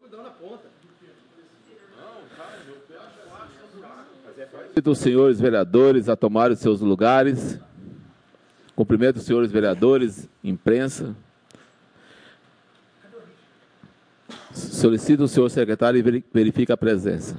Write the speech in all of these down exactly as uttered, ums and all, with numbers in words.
Convido os senhores vereadores a tomarem os seus lugares. Cumprimento os senhores vereadores, imprensa. Solicito o senhor secretário e verifique a presença.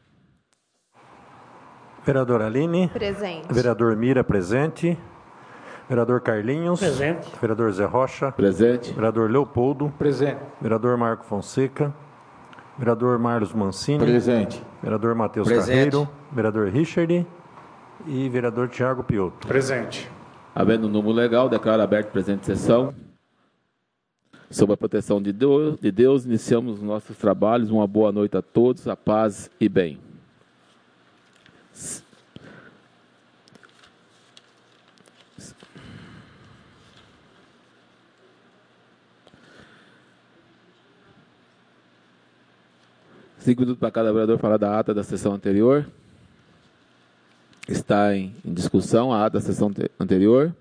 Vereador Aline. Presente. Vereador Mira, presente. Vereador Carlinhos. Presente. Vereador Zé Rocha. Presente. Vereador Leopoldo. Presente. Vereador Marco Fonseca. Vereador Marlos Mancini. Presente. Vereador Matheus Presente. Carreiro. Vereador Richard. E vereador Tiago Piotto. Presente. Havendo um número legal, declaro aberto a presente sessão. Sob a proteção de Deus, de Deus, iniciamos os nossos trabalhos. Uma boa noite a todos, a paz e bem. Cinco minutos para cada vereador falar da ata da sessão anterior. Está em, em discussão a ata da sessão anterior.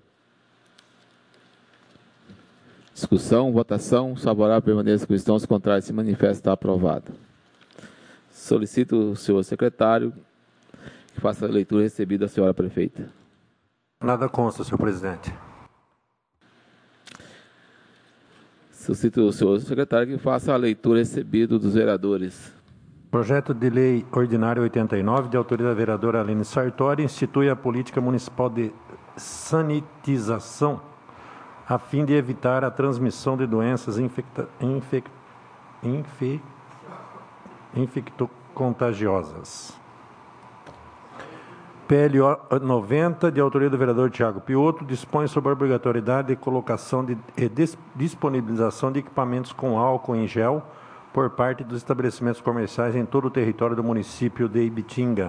Discussão, votação, favorável permaneça com estão, se contrário se manifesta, está aprovado. Solicito o senhor secretário que faça a leitura recebida da senhora prefeita. Nada consta, senhor presidente. Solicito o senhor secretário que faça a leitura recebida dos vereadores. Projeto de Lei Ordinária oitenta e nove, de autoria da vereadora Aline Sartori, institui a política municipal de sanitização a fim de evitar a transmissão de doenças infecta, infec, infe, infectocontagiosas. P L O noventa, de autoria do vereador Tiago Piotto, dispõe sobre a obrigatoriedade de colocação de, e des, disponibilização de equipamentos com álcool em gel por parte dos estabelecimentos comerciais em todo o território do município de Ibitinga.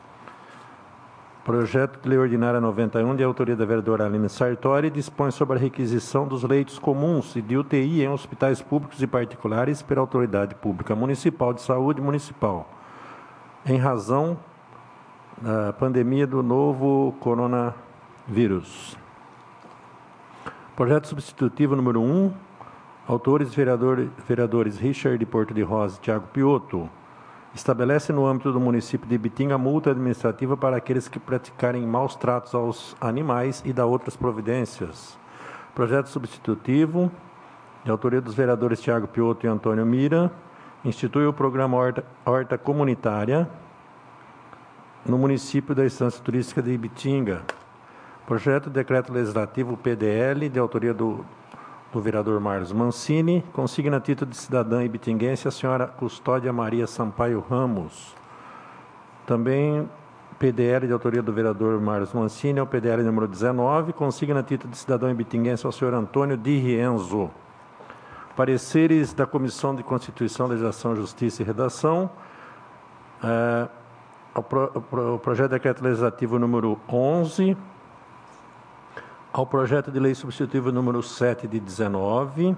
Projeto de Lei Ordinária noventa e um, de autoria da vereadora Aline Sartori, dispõe sobre a requisição dos leitos comuns e de U T I em hospitais públicos e particulares pela Autoridade Pública Municipal de Saúde Municipal, em razão da pandemia do novo coronavírus. Projeto substitutivo número um, autores vereador, vereadores Richard de Porto de Rosa e Tiago Piotto, estabelece no âmbito do município de Ibitinga multa administrativa para aqueles que praticarem maus tratos aos animais e dá outras providências. Projeto substitutivo, de autoria dos vereadores Tiago Piotto e Antônio Mira, institui o programa Horta, Horta Comunitária no município da Estância Turística de Ibitinga. Projeto de Decreto Legislativo P D L, de autoria do do vereador Marlos Mancini, consigna a título de cidadã ibitinguense a senhora Custódia Maria Sampaio Ramos. Também P D L de autoria do vereador Marlos Mancini, é o P D L número dezenove, consigna a título de cidadão ibitinguense ao senhor Antônio Di Rienzo. Pareceres da Comissão de Constituição, Legislação, Justiça e Redação. É, o, pro, o, pro, o projeto de decreto legislativo número onze, ao projeto de lei substitutivo número sete de dezenove,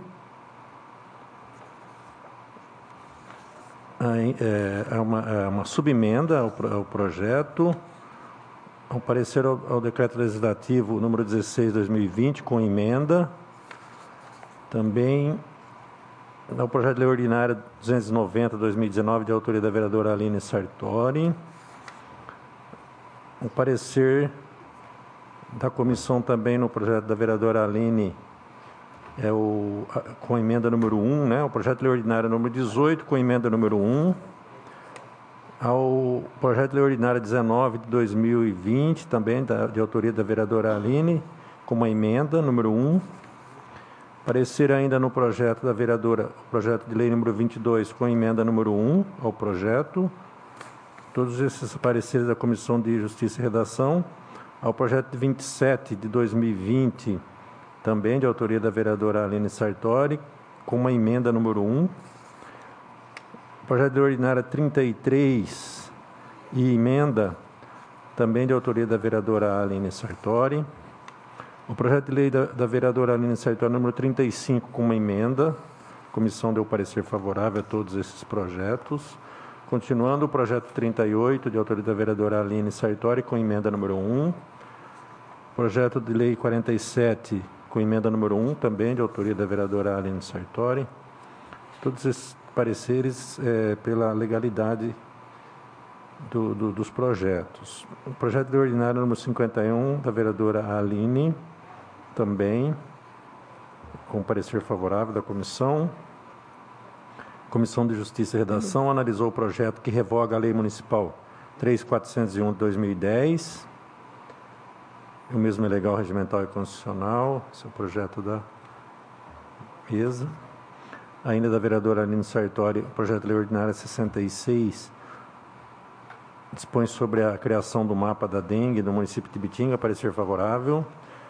é uma, é uma subemenda ao, ao projeto, ao parecer ao, ao decreto legislativo número dezesseis de dois mil e vinte, com emenda, também ao projeto de lei ordinária duzentos e noventa de dois mil e dezenove, de autoria da vereadora Aline Sartori, ao parecer da comissão também no projeto da vereadora Aline, é o, com a emenda número um, né, o projeto de lei ordinária número dezoito, com a emenda número um, ao projeto de lei ordinária dezenove de dois mil e vinte, também da, de autoria da vereadora Aline, com uma emenda número um, parecer ainda no projeto da vereadora, o projeto de lei número vinte e dois, com a emenda número um ao projeto, todos esses pareceres da Comissão de Justiça e Redação, ao projeto de vinte e sete de dois mil e vinte, também de autoria da vereadora Aline Sartori, com uma emenda número um. Projeto de ordinária trinta e três e emenda, também de autoria da vereadora Aline Sartori. O projeto de lei da, da vereadora Aline Sartori, número trinta e cinco, com uma emenda. A comissão deu parecer favorável a todos esses projetos. Continuando, o projeto trinta e oito, de autoria da vereadora Aline Sartori, com emenda número um. Projeto de lei quarenta e sete, com emenda número um, também de autoria da vereadora Aline Sartori. Todos esses pareceres é, pela legalidade do, do, dos projetos. O projeto de lei ordinário número cinquenta e um, da vereadora Aline, também, com parecer favorável da comissão. Comissão de Justiça e Redação uhum. analisou o projeto que revoga a Lei Municipal três mil quatrocentos e um de dois mil e dez. O mesmo é legal, regimental e constitucional. Esse é o projeto da mesa. Ainda da vereadora Aline Sartori, o projeto de lei ordinária sessenta e seis dispõe sobre a criação do mapa da dengue no município de Ibitinga, parecer favorável.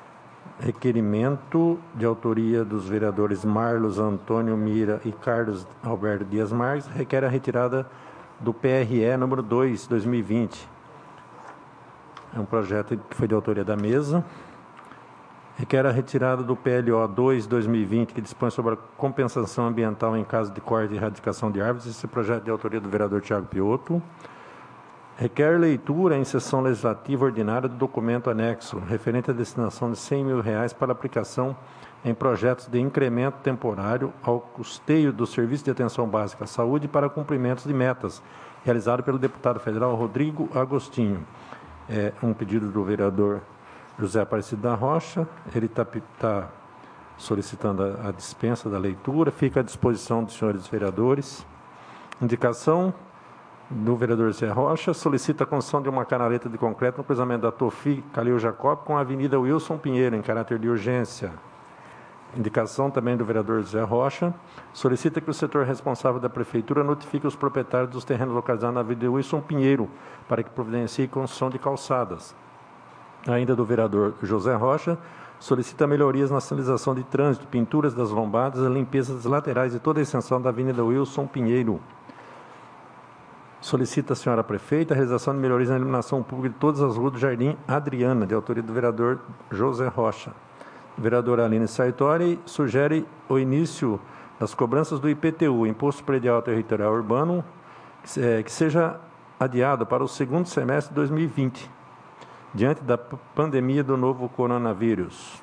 Requerimento de autoria dos vereadores Marlos Antônio Mira e Carlos Alberto Dias Marques requer a retirada do P R E número dois, dois mil e vinte. É um projeto que foi de autoria da mesa. Requer a retirada do P L O dois, dois mil e vinte, que dispõe sobre a compensação ambiental em caso de corte e erradicação de árvores. Esse projeto é de autoria do vereador Tiago Piotto. Requer leitura em sessão legislativa ordinária do documento anexo, referente à destinação de cem mil reais para aplicação em projetos de incremento temporário ao custeio do Serviço de Atenção Básica à Saúde para cumprimentos de metas, realizado pelo deputado federal Rodrigo Agostinho. É um pedido do vereador José Aparecido da Rocha. Ele está tá solicitando a, a dispensa da leitura, fica à disposição dos senhores vereadores. Indicação do vereador Zé Rocha, solicita a construção de uma canaleta de concreto no cruzamento da Tofi Calil Jacob com a Avenida Wilson Pinheiro, em caráter de urgência. Indicação também do vereador Zé Rocha, solicita que o setor responsável da Prefeitura notifique os proprietários dos terrenos localizados na Avenida Wilson Pinheiro para que providencie construção de calçadas. Ainda do vereador José Rocha, solicita melhorias na sinalização de trânsito, pinturas das lombadas e limpeza das laterais de toda a extensão da Avenida Wilson Pinheiro. Solicita a senhora prefeita a realização de melhorias na iluminação pública de todas as ruas do Jardim Adriana, de autoria do vereador José Rocha. O vereador Aline Sartori sugere o início das cobranças do I P T U, Imposto Predial Territorial Urbano, que seja adiado para o segundo semestre de dois mil e vinte, diante da pandemia do novo coronavírus.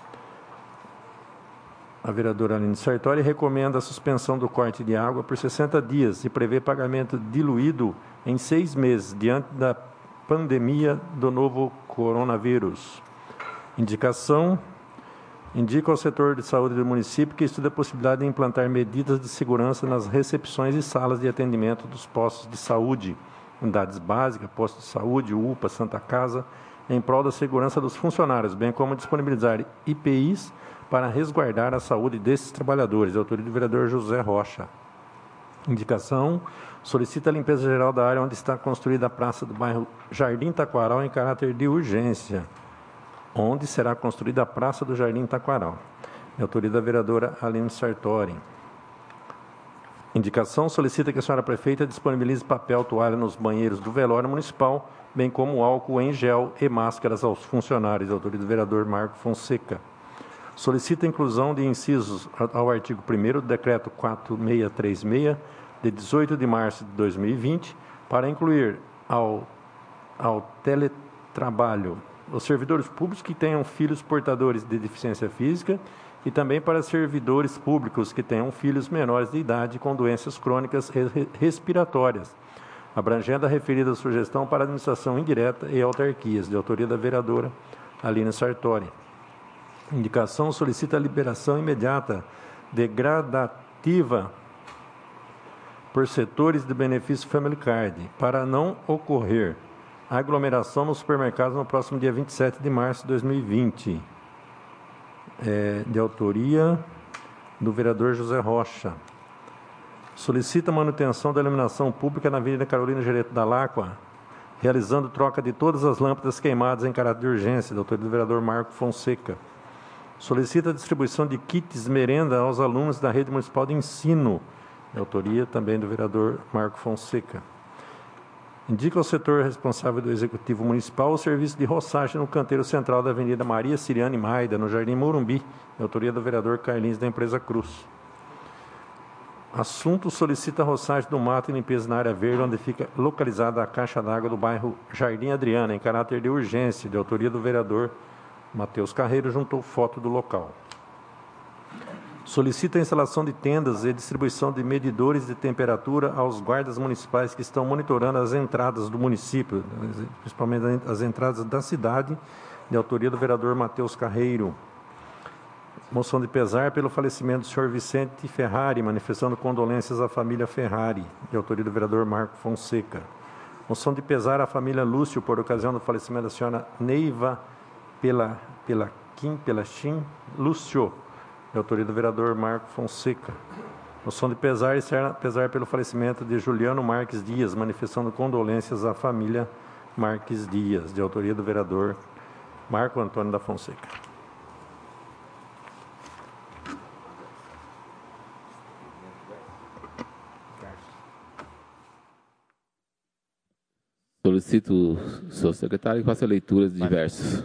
A vereadora Aline Sartori recomenda a suspensão do corte de água por sessenta dias e prevê pagamento diluído em seis meses, diante da pandemia do novo coronavírus. Indicação: indica ao setor de saúde do município que estuda a possibilidade de implantar medidas de segurança nas recepções e salas de atendimento dos postos de saúde, unidades básicas, postos de saúde, U P A, Santa Casa, em prol da segurança dos funcionários, bem como disponibilizar I P Is para resguardar a saúde desses trabalhadores, de autoria do vereador José Rocha. Indicação: solicita a limpeza geral da área onde está construída a praça do bairro Jardim Taquaral em caráter de urgência. Onde será construída a praça do Jardim Taquaral, de autoria da vereadora Aline Sartori. Indicação: solicita que a senhora prefeita disponibilize papel toalha nos banheiros do velório municipal, bem como álcool em gel e máscaras aos funcionários, de autoria do vereador Marco Fonseca. Solicita a inclusão de incisos ao artigo primeiro do Decreto quatro mil seiscentos e trinta e seis, de dezoito de março de dois mil e vinte, para incluir ao, ao teletrabalho os servidores públicos que tenham filhos portadores de deficiência física e também para servidores públicos que tenham filhos menores de idade com doenças crônicas e respiratórias, abrangendo a referida sugestão para a administração indireta e autarquias, de autoria da vereadora Aline Sartori. Indicação: solicita a liberação imediata degradativa por setores de benefício Family Card, para não ocorrer aglomeração nos supermercados no próximo dia vinte e sete de março de dois mil e vinte. É, de autoria do vereador José Rocha. Solicita a manutenção da iluminação pública na Avenida Carolina Gereto da Lacqua, realizando troca de todas as lâmpadas queimadas em caráter de urgência, de autoria do vereador Marco Fonseca. Solicita a distribuição de kits merenda aos alunos da rede municipal de ensino, de autoria também do vereador Marco Fonseca. Indica ao setor responsável do Executivo Municipal o serviço de roçagem no canteiro central da Avenida Maria Siriane Maida, no Jardim Morumbi, de autoria do vereador Carlinhos da empresa Cruz. Assunto: solicita a roçagem do mato e limpeza na área verde, onde fica localizada a caixa d'água do bairro Jardim Adriana, em caráter de urgência, de autoria do vereador Matheus Carreiro, juntou foto do local. Solicita a instalação de tendas e distribuição de medidores de temperatura aos guardas municipais que estão monitorando as entradas do município, principalmente as entradas da cidade, de autoria do vereador Matheus Carreiro. Moção de pesar pelo falecimento do senhor Vicente Ferrari, manifestando condolências à família Ferrari, de autoria do vereador Marco Fonseca. Moção de pesar à família Lúcio por ocasião do falecimento da senhora Neiva pela, pela Kim, pela Chim Lúcio, de autoria do vereador Marco Fonseca. Moção de pesar e pesar pelo falecimento de Juliano Marques Dias, manifestando condolências à família Marques Dias, de autoria do vereador Marco Antônio da Fonseca. Solicito o senhor secretário que faça leituras diversas.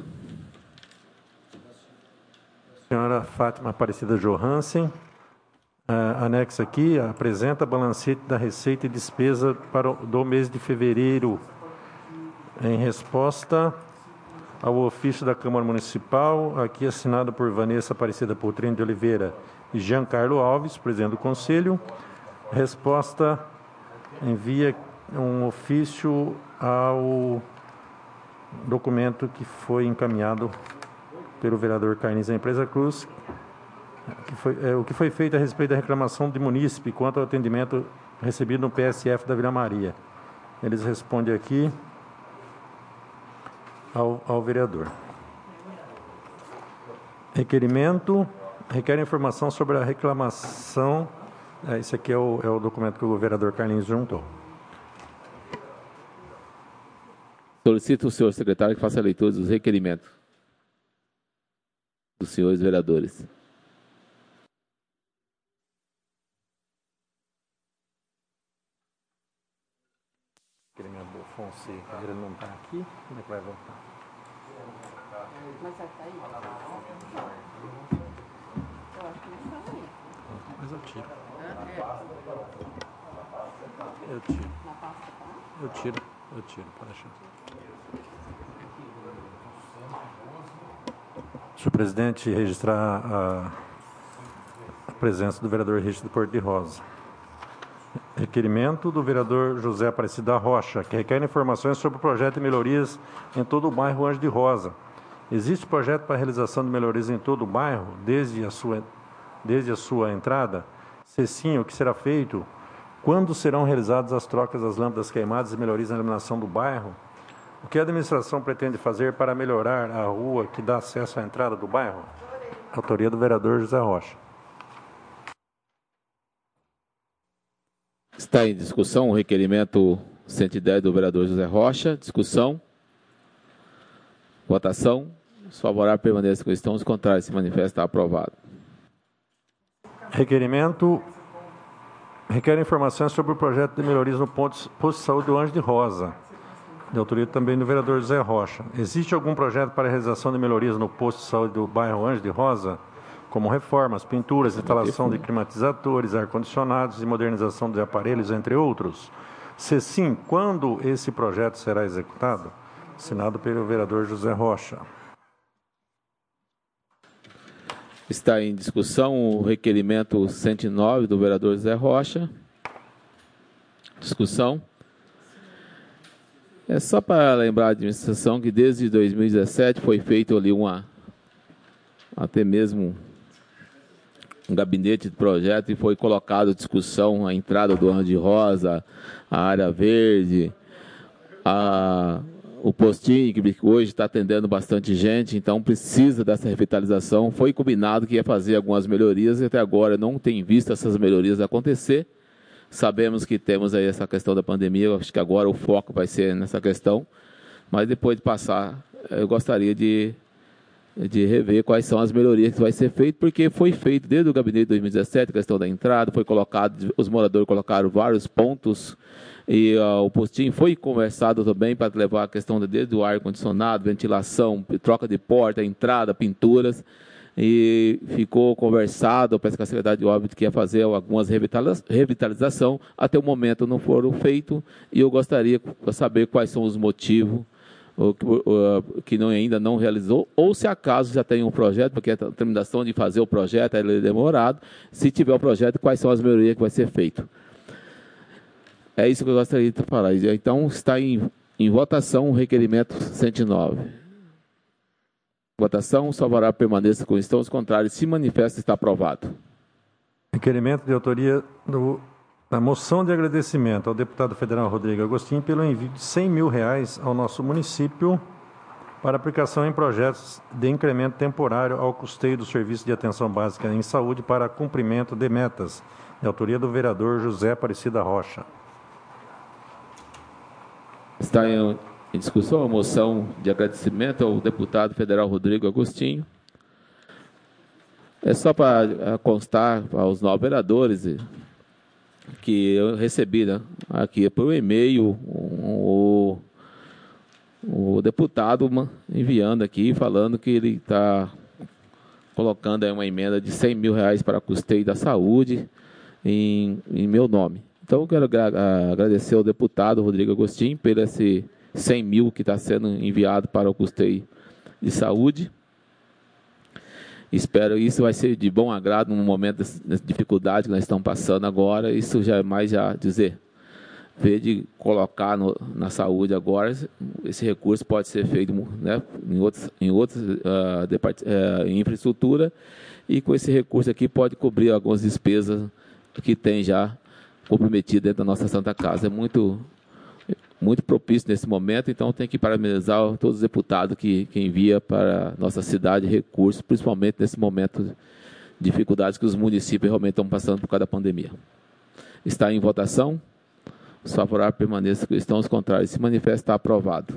Senhora Fátima Aparecida Johansen, uh, anexo aqui, apresenta balancete da receita e despesa para o, do mês de fevereiro, em resposta ao ofício da Câmara Municipal, aqui assinado por Vanessa Aparecida Poltrino de Oliveira e Giancarlo Alves, presidente do Conselho. Resposta envia um ofício ao documento que foi encaminhado pelo vereador Carnes da Empresa Cruz, que foi, é, o que foi feito a respeito da reclamação de munícipe quanto ao atendimento recebido no P S F da Vila Maria. Eles respondem aqui ao, ao vereador. Requerimento, requer informação sobre a reclamação, é, esse aqui é o, é o documento que o vereador Carlinhos juntou. Solicito o senhor secretário que faça a leitura dos requerimentos dos senhores vereadores. Requerimento do Fonseca, ele não está aqui, como é que vai voltar? Mas vai sair? Eu acho que não está aí. Mas eu tiro. É. Eu tiro. Na pasta, tá? Eu tiro. Eu tiro, pode deixar. Senhor presidente, registrar a, a presença do vereador Richard Porto de Rosa. Requerimento do vereador José Aparecido da Rocha, que requer informações sobre o projeto de melhorias em todo o bairro Anjo de Rosa. Existe projeto para a realização de melhorias em todo o bairro, desde a sua, desde a sua entrada? Se sim, o que será feito? Quando serão realizadas as trocas das lâmpadas queimadas e melhorias na iluminação do bairro? O que a administração pretende fazer para melhorar a rua que dá acesso à entrada do bairro? Autoria do vereador José Rocha. Está em discussão o requerimento cento e dez do vereador José Rocha. Discussão. Votação. Os favoráveis permaneçam com estão, os contrários se manifestam. Aprovado. Requerimento. Requer informações sobre o projeto de melhorias no posto, posto de saúde do Anjo de Rosa, de autoria também do vereador José Rocha. Existe algum projeto para a realização de melhorias no posto de saúde do bairro Anjo de Rosa, como reformas, pinturas, instalação de climatizadores, ar-condicionados e modernização de aparelhos, entre outros? Se sim, quando esse projeto será executado? Assinado pelo vereador José Rocha. Está em discussão o requerimento cento e nove do vereador José Rocha. Discussão. É só para lembrar a administração que desde dois mil e dezessete foi feito ali uma, até mesmo um gabinete de projeto e foi colocado em discussão a entrada do Anjo de Rosa, a área verde, a... o postinho, que hoje está atendendo bastante gente, então precisa dessa revitalização. Foi combinado que ia fazer algumas melhorias e até agora não tem visto essas melhorias acontecer. Sabemos que temos aí essa questão da pandemia, acho que agora o foco vai ser nessa questão, mas depois de passar, eu gostaria de, de rever quais são as melhorias que vai ser feito, porque foi feito desde o gabinete de dois mil e dezessete, a questão da entrada, foi colocado, os moradores colocaram vários pontos. E uh, o postinho foi conversado também para levar a questão de, desde o ar-condicionado, ventilação, troca de porta, entrada, pinturas. E ficou conversado, parece que a Secretaria de Obras que ia fazer algumas revitalização. Até o momento não foram feitos. E eu gostaria de saber quais são os motivos ou que, ou, que não, ainda não realizou, ou se acaso já tem um projeto, porque a terminação de fazer o projeto é demorado, se tiver o projeto, quais são as melhorias que vai ser feito. É isso que eu gostaria de falar. Então, está em, em votação o requerimento cento e nove. Votação, favorável permaneça com estão os contrários, se manifesta, está aprovado. Requerimento de autoria do, da moção de agradecimento ao deputado federal Rodrigo Agostinho pelo envio de cem mil reais ao nosso município para aplicação em projetos de incremento temporário ao custeio do serviço de atenção básica em saúde para cumprimento de metas, de autoria do vereador José Aparecida Rocha. Está em, em discussão a moção de agradecimento ao deputado federal Rodrigo Agostinho. É só para constar aos nove vereadores que eu recebi, né, aqui por e-mail o, o deputado enviando aqui, falando que ele está colocando aí uma emenda de cem mil reais para custeio da saúde em, em meu nome. Então, eu quero agradecer ao deputado Rodrigo Agostinho por esse cem mil que está sendo enviado para o custeio de saúde. Espero que isso vai ser de bom agrado no momento de dificuldade que nós estamos passando agora. Isso já é mais já dizer, ver de colocar no, na saúde agora, esse recurso pode ser feito, né, em outros, em outros uh, depart, uh, em infraestrutura, e com esse recurso aqui pode cobrir algumas despesas que tem já comprometido dentro da nossa Santa Casa. É muito, muito propício nesse momento, então tem que parabenizar todos os deputados que, que envia para a nossa cidade recursos, principalmente nesse momento de dificuldades que os municípios realmente estão passando por causa da pandemia. Está em votação. Os favoráveis permaneçam, estão os contrários. Se manifesta, está aprovado.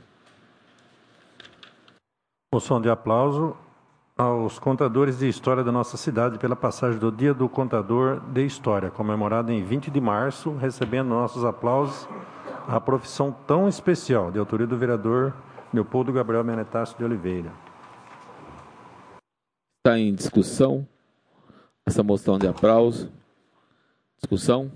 Moção de aplauso aos contadores de história da nossa cidade pela passagem do Dia do Contador de História, comemorado em vinte de março, recebendo nossos aplausos a profissão tão especial, de autoria do vereador Leopoldo Gabriel Menetácio de Oliveira. Está em discussão essa moção de aplauso. Discussão.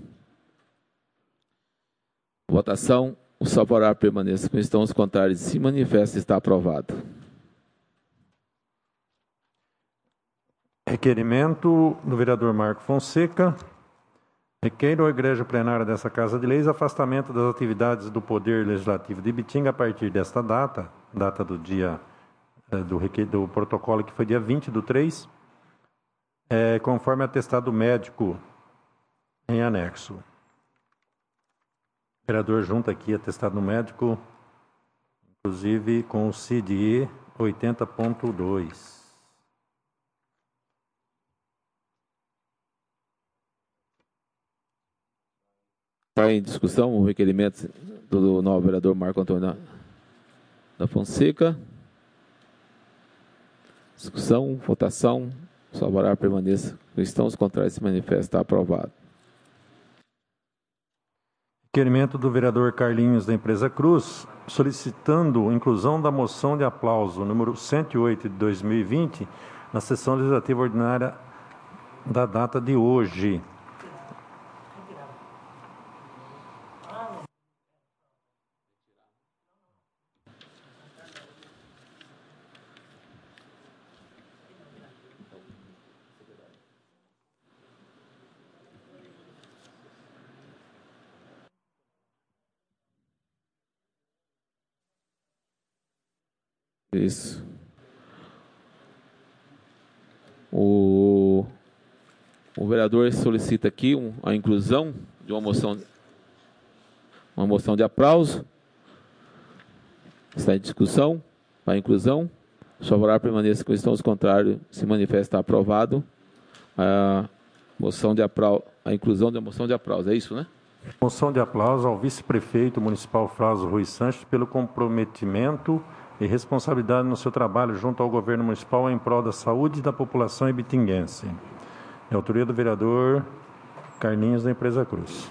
Votação. O favorável permaneça com estão os contrários. Se manifesta, está aprovado. Requerimento do vereador Marco Fonseca. Requeiro à Igreja Plenária dessa Casa de Leis afastamento das atividades do Poder Legislativo de Ibitinga a partir desta data, data do dia do, do protocolo, que foi dia vinte do três, é, conforme atestado médico em anexo. O vereador junta aqui atestado médico, inclusive com o C I D E oitenta ponto dois. Está em discussão o requerimento do novo vereador Marco Antônio da Fonseca. Discussão, votação, favorável permaneça. Estão os contrários, se manifesta, está aprovado. Requerimento do vereador Carlinhos da Empresa Cruz, solicitando inclusão da moção de aplauso número cento e oito de dois mil e vinte na sessão legislativa ordinária da data de hoje. Isso. O, o vereador solicita aqui um, a inclusão de uma moção, uma moção de aplauso. Está em discussão. A inclusão. O favorável permaneça com estão os contrários, se manifesta aprovado. A moção de aplauso, a inclusão da moção de aplauso, é isso, né? Moção de aplauso ao vice-prefeito municipal Flávio Rui Sanches pelo comprometimento e responsabilidade no seu trabalho junto ao governo municipal em prol da saúde da população ibitinguense. É autoria do vereador Carlinhos da Empresa Cruz.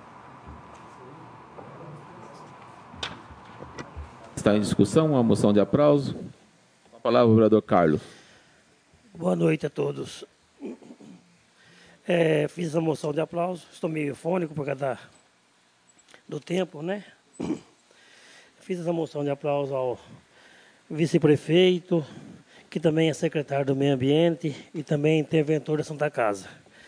Está em discussão a moção de aplauso. Com a palavra o vereador Carlos. Boa noite a todos. É, fiz a moção de aplauso, estou meio fônico por causa da, do tempo, né? fiz essa moção de aplauso ao vice-prefeito, que também é secretário do Meio Ambiente e também interventor da Santa Casa.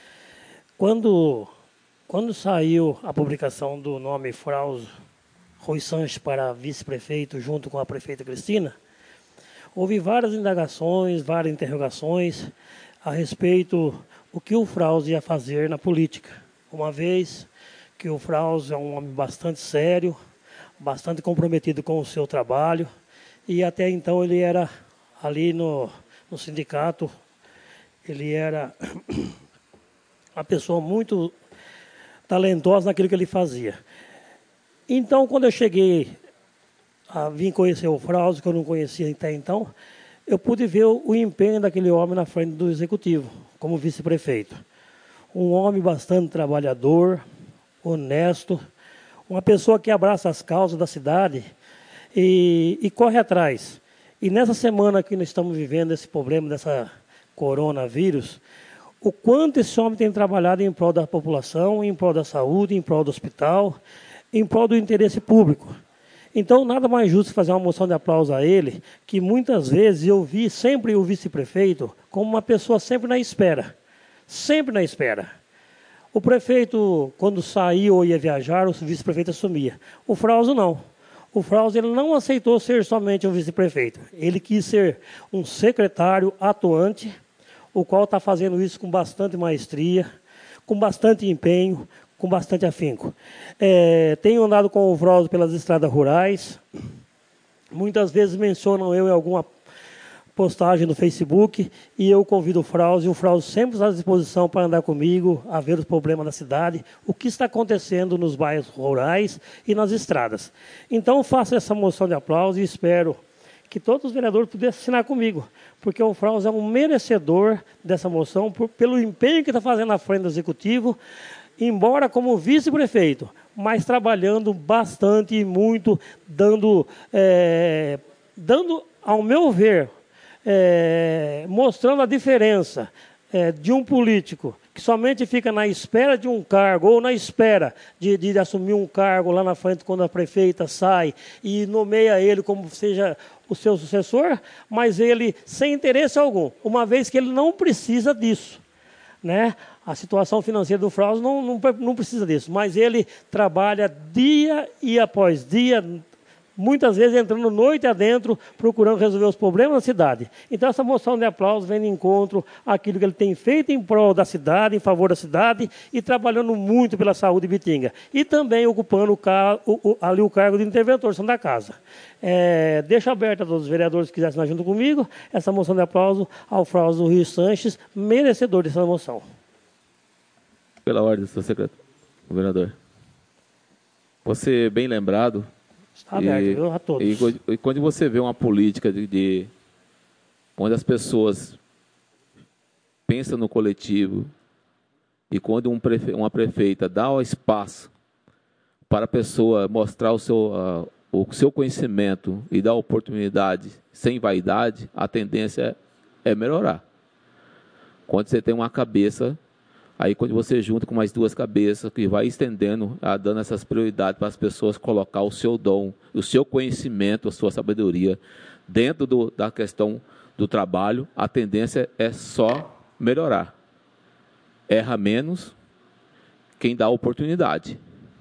Quando, quando saiu a publicação do nome Frauso Rui Sanches para vice-prefeito junto com a prefeita Cristina, houve várias indagações, várias interrogações a respeito do que o Frauso ia fazer na política, uma vez que o Frauso é um homem bastante sério, bastante comprometido com o seu trabalho, e até então ele era ali no, no sindicato, ele era uma pessoa muito talentosa naquilo que ele fazia. Então, quando eu cheguei a vir conhecer o Frauso, que eu não conhecia até então, eu pude ver o empenho daquele homem na frente do executivo, como vice-prefeito. Um homem bastante trabalhador, honesto, uma pessoa que abraça as causas da cidade e, e corre atrás. E nessa semana que nós estamos vivendo esse problema dessa coronavírus, o quanto esse homem tem trabalhado em prol da população, em prol da saúde, em prol do hospital, em prol do interesse público. Então, nada mais justo que fazer uma moção de aplauso a ele, que muitas vezes eu vi sempre o vice-prefeito como uma pessoa sempre na espera. Sempre na espera. O prefeito, quando saía ou ia viajar, o vice-prefeito assumia. O Frauso não. O Frauso ele não aceitou ser somente um vice-prefeito. Ele quis ser um secretário atuante, o qual está fazendo isso com bastante maestria, com bastante empenho, com bastante afinco. É, tenho andado com o Frauso pelas estradas rurais. Muitas vezes mencionam eu em alguma postagem no Facebook e eu convido o Frauso, e o Frauso sempre está à disposição para andar comigo, a ver os problemas da cidade, o que está acontecendo nos bairros rurais e nas estradas. Então, faço essa moção de aplauso e espero que todos os vereadores pudessem assinar comigo, porque o Frauso é um merecedor dessa moção por, pelo empenho que está fazendo na frente do Executivo, embora como vice-prefeito, mas trabalhando bastante e muito, dando, é, dando ao meu ver, É, mostrando a diferença é, de um político que somente fica na espera de um cargo ou na espera de, de assumir um cargo lá na frente quando a prefeita sai e nomeia ele como seja o seu sucessor, mas ele sem interesse algum, uma vez que ele não precisa disso, né? A situação financeira do Frauso não, não, não precisa disso, mas ele trabalha dia e após dia, muitas vezes entrando noite adentro, procurando resolver os problemas da cidade. Então, essa moção de aplauso vem de encontro àquilo que ele tem feito em prol da cidade, em favor da cidade, e trabalhando muito pela saúde de Bitinga. E também ocupando o car o, o, ali o cargo de interventor da casa. É, deixo aberto a todos os vereadores que quiserem assinar junto comigo essa moção de aplauso ao Frauso Rui Sanches, merecedor dessa moção. Pela ordem, senhor secretário, governador. Você bem lembrado. Está aberto, e, eu a todos. E, e quando você vê uma política de, de onde as pessoas pensam no coletivo e quando um prefe, uma prefeita dá o espaço para a pessoa mostrar o seu, uh, o seu conhecimento e dar oportunidade sem vaidade, a tendência é melhorar. Quando você tem uma cabeça, aí quando você junta com mais duas cabeças, que vai estendendo, ah, dando essas prioridades para as pessoas colocar o seu dom, o seu conhecimento, a sua sabedoria dentro do, da questão do trabalho, a tendência é só melhorar. Erra menos quem dá oportunidade.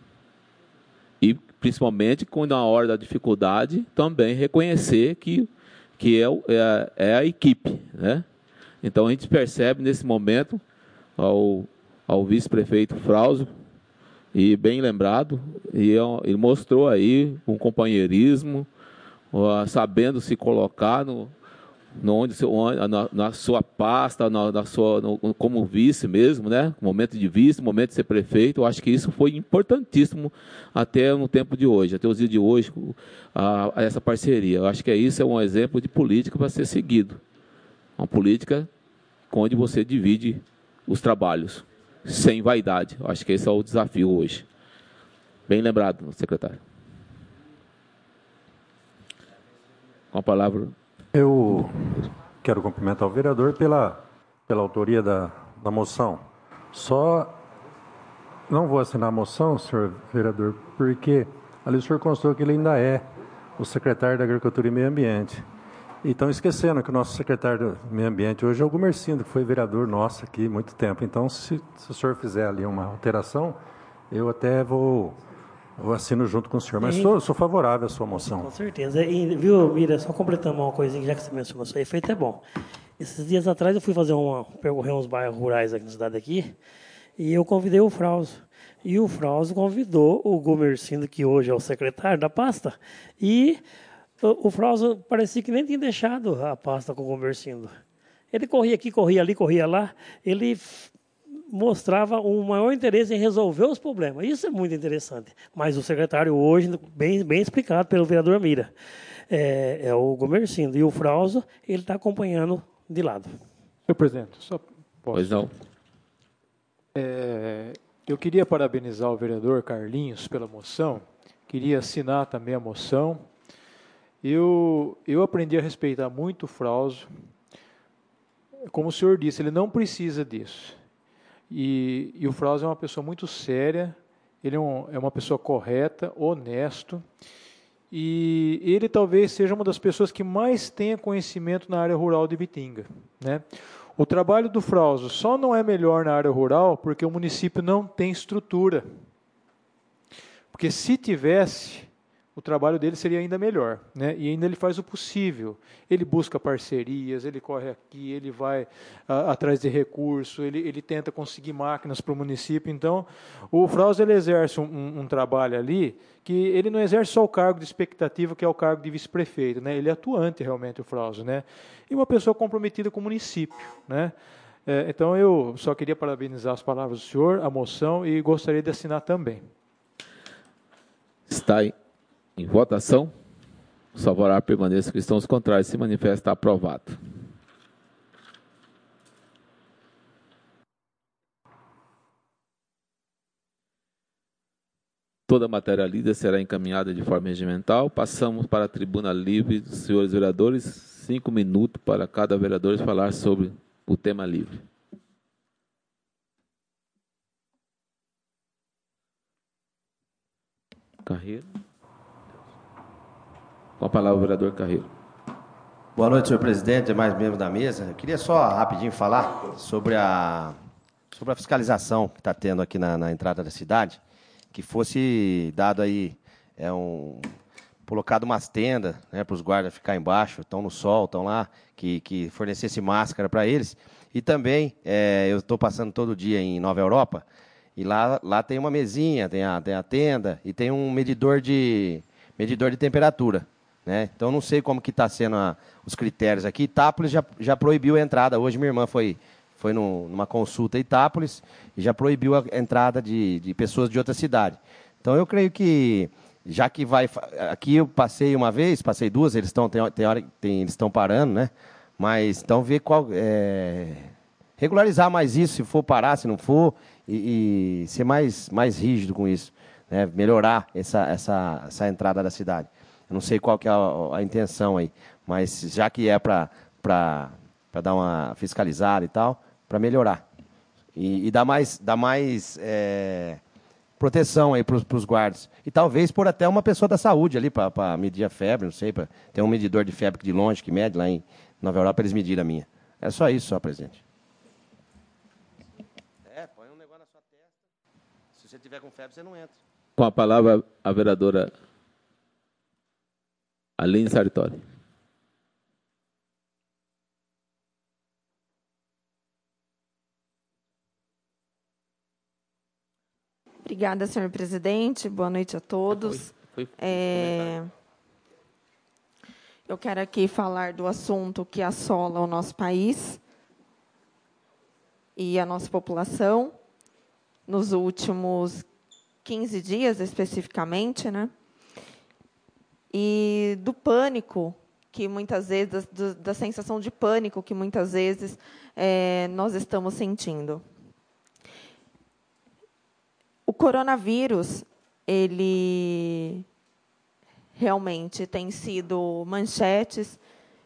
E, principalmente, quando na hora da dificuldade, também reconhecer que, que é, é, é a equipe, né? Então, a gente percebe nesse momento ao, ao vice-prefeito Frauso, e bem lembrado, e ele mostrou aí um companheirismo, uh, sabendo se colocar no, no onde, na, na sua pasta, na, na sua, no, como vice mesmo, né? Momento de vice, momento de ser prefeito. Eu acho que isso foi importantíssimo até no tempo de hoje, até os dias de hoje, a, a essa parceria. Eu acho que isso é um exemplo de política para ser seguido. Uma política onde você divide os trabalhos, sem vaidade. Eu acho que esse é o desafio hoje. Bem lembrado, secretário. Com a palavra. Eu quero cumprimentar o vereador pela, pela autoria da, da moção. Só não vou assinar a moção, senhor vereador, porque ali o senhor constou que ele ainda é o secretário da Agricultura e Meio Ambiente. E estão esquecendo que o nosso secretário do Meio Ambiente hoje é o Gumercindo, que foi vereador nosso aqui há muito tempo. Então, se, se o senhor fizer ali uma alteração, eu até vou, vou assino junto com o senhor. Mas sou, sou favorável à sua moção. Com certeza. E, viu, Mira, só completando uma coisinha, já que você mencionou isso aí, feito é bom. Esses dias atrás eu fui fazer uma, percorrer uns bairros rurais aqui na cidade aqui, e eu convidei o Frauso. E o Frauso convidou o Gumercindo, que hoje é o secretário da pasta, e o Frauso parecia que nem tinha deixado a pasta com o Gumercindo. Ele corria aqui, corria ali, corria lá. Ele mostrava um maior interesse em resolver os problemas. Isso é muito interessante. Mas o secretário hoje, bem, bem explicado pelo vereador Mira, é, é o Gumercindo. E o Frauso, ele está acompanhando de lado. Senhor presidente, só posso. Pois não. É, eu queria parabenizar o vereador Carlinhos pela moção. Queria assinar também a moção. Eu, eu aprendi a respeitar muito o Frauso. Como o senhor disse, ele não precisa disso. E, e o Frauso é uma pessoa muito séria, ele é, um, é uma pessoa correta, honesto, e ele talvez seja uma das pessoas que mais tenha conhecimento na área rural de Ibitinga, né? O trabalho do Frauso só não é melhor na área rural porque o município não tem estrutura. Porque se tivesse, o trabalho dele seria ainda melhor, né? E ainda ele faz o possível. Ele busca parcerias, ele corre aqui, ele vai a, atrás de recursos, ele, ele tenta conseguir máquinas para o município. Então, o Frauso ele exerce um, um, um trabalho ali que ele não exerce só o cargo de expectativa, que é o cargo de vice-prefeito, né? Ele é atuante realmente, o Frauso, né? E uma pessoa comprometida com o município, né? É, então, eu só queria parabenizar as palavras do senhor, a moção, e gostaria de assinar também. Está em Em votação, os favoráveis permaneçam, que estão os contrários se manifesta aprovado. Toda a matéria lida será encaminhada de forma regimental. Passamos para a tribuna livre dos senhores vereadores. Cinco minutos para cada vereador falar sobre o tema livre. Carreiro. Com a palavra o vereador Carreiro. Boa noite, senhor presidente, demais membros da mesa. Eu queria só rapidinho falar sobre a, sobre a fiscalização que está tendo aqui na, na entrada da cidade, que fosse dado aí, é um, colocado umas tendas, né, para os guardas ficar embaixo, estão no sol, estão lá, que, que fornecesse máscara para eles. E também, é, eu estou passando todo dia em Nova Europa, e lá, lá tem uma mesinha, tem a, tem a tenda, e tem um medidor de, medidor de temperatura. Né? Então, não sei como que está sendo a, os critérios aqui. Itápolis já, já proibiu a entrada. Hoje, minha irmã foi, foi no, numa consulta em Itápolis e já proibiu a entrada de, de pessoas de outra cidade. Então, eu creio que, já que vai... Aqui eu passei uma vez, passei duas, eles estão tem, tem hora, tem, eles estão parando, né? Mas, então, ver qual... É, regularizar mais isso, se for parar, se não for, e, e ser mais, mais rígido com isso. Né? Melhorar essa, essa, essa entrada da cidade. Eu não sei qual que é a, a intenção aí, mas já que é para dar uma fiscalizada e tal, para melhorar. E, e dar mais, dar mais é, proteção aí para os guardas. E talvez por até uma pessoa da saúde ali, para medir a febre, não sei, para ter um medidor de febre de longe que mede lá em Nova Europa, para eles medirem a minha. É só isso, só, presidente. É, põe um negócio na sua testa. Se você tiver com febre, você não entra. Com a palavra, a vereadora Aline Sartori. Obrigada, senhor presidente. Boa noite a todos. Foi, foi é... Eu quero aqui falar do assunto que assola o nosso país e a nossa população nos últimos quinze dias, especificamente, né? E do pânico, que muitas vezes, da, da sensação de pânico que muitas vezes é, nós estamos sentindo. O coronavírus, ele realmente tem sido manchetes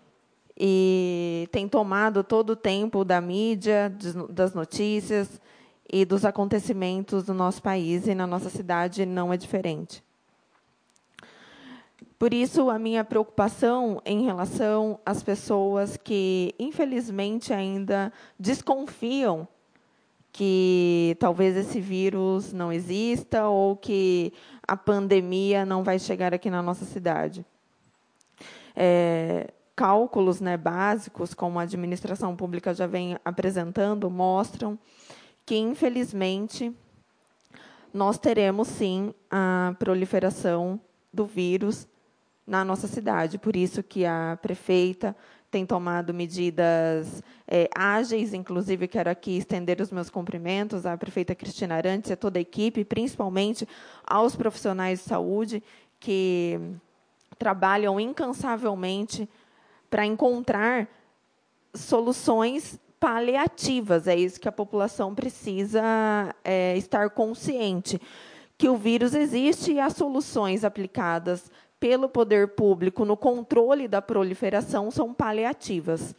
e tem tomado todo o tempo da mídia, das notícias e dos acontecimentos do nosso país, e na nossa cidade não é diferente. Por isso, a minha preocupação em relação às pessoas que, infelizmente, ainda desconfiam que talvez esse vírus não exista ou que a pandemia não vai chegar aqui na nossa cidade. É, cálculos, né, básicos, como a administração pública já vem apresentando, mostram que, infelizmente, nós teremos, sim, a proliferação do vírus na nossa cidade. Por isso que a prefeita tem tomado medidas é, ágeis, inclusive quero aqui estender os meus cumprimentos à prefeita Cristina Arantes e a toda a equipe, principalmente aos profissionais de saúde que trabalham incansavelmente para encontrar soluções paliativas. É isso que a população precisa é, estar consciente, que o vírus existe e as soluções aplicadas pelo poder público no controle da proliferação são paliativas,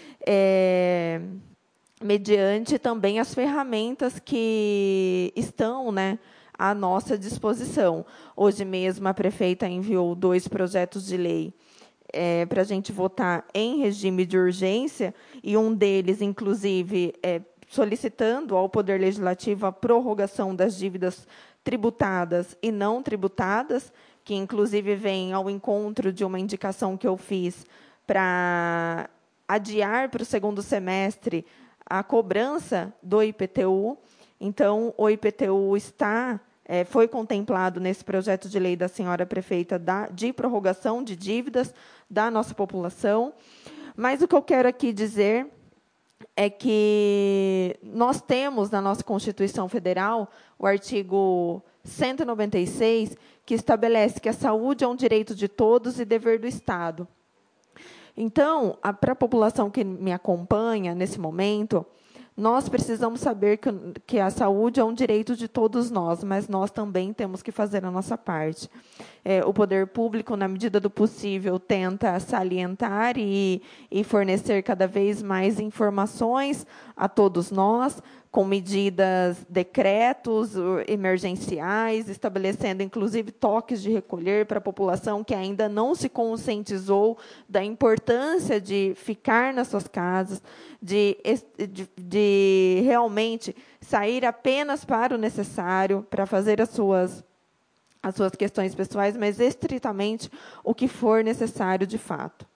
é, mediante também as ferramentas que estão, né, à nossa disposição. Hoje mesmo, a prefeita enviou dois projetos de lei é, para a gente votar em regime de urgência, e um deles, inclusive, é, solicitando ao Poder Legislativo a prorrogação das dívidas tributadas e não tributadas, que, inclusive, vem ao encontro de uma indicação que eu fiz para adiar para o segundo semestre a cobrança do I P T U. Então, o I P T U está, é, foi contemplado nesse projeto de lei da senhora prefeita da, de prorrogação de dívidas da nossa população. Mas o que eu quero aqui dizer é que nós temos na nossa Constituição Federal o artigo cento e noventa e seis, que estabelece que a saúde é um direito de todos e dever do Estado. Então, para a população que me acompanha nesse momento, nós precisamos saber que, que a saúde é um direito de todos nós, mas nós também temos que fazer a nossa parte. É, o poder público, na medida do possível, tenta salientar e, e fornecer cada vez mais informações a todos nós, com medidas, decretos emergenciais, estabelecendo, inclusive, toques de recolher para a população que ainda não se conscientizou da importância de ficar nas suas casas, de, de, de realmente sair apenas para o necessário, para fazer as suas, as suas questões pessoais, mas estritamente o que for necessário de fato.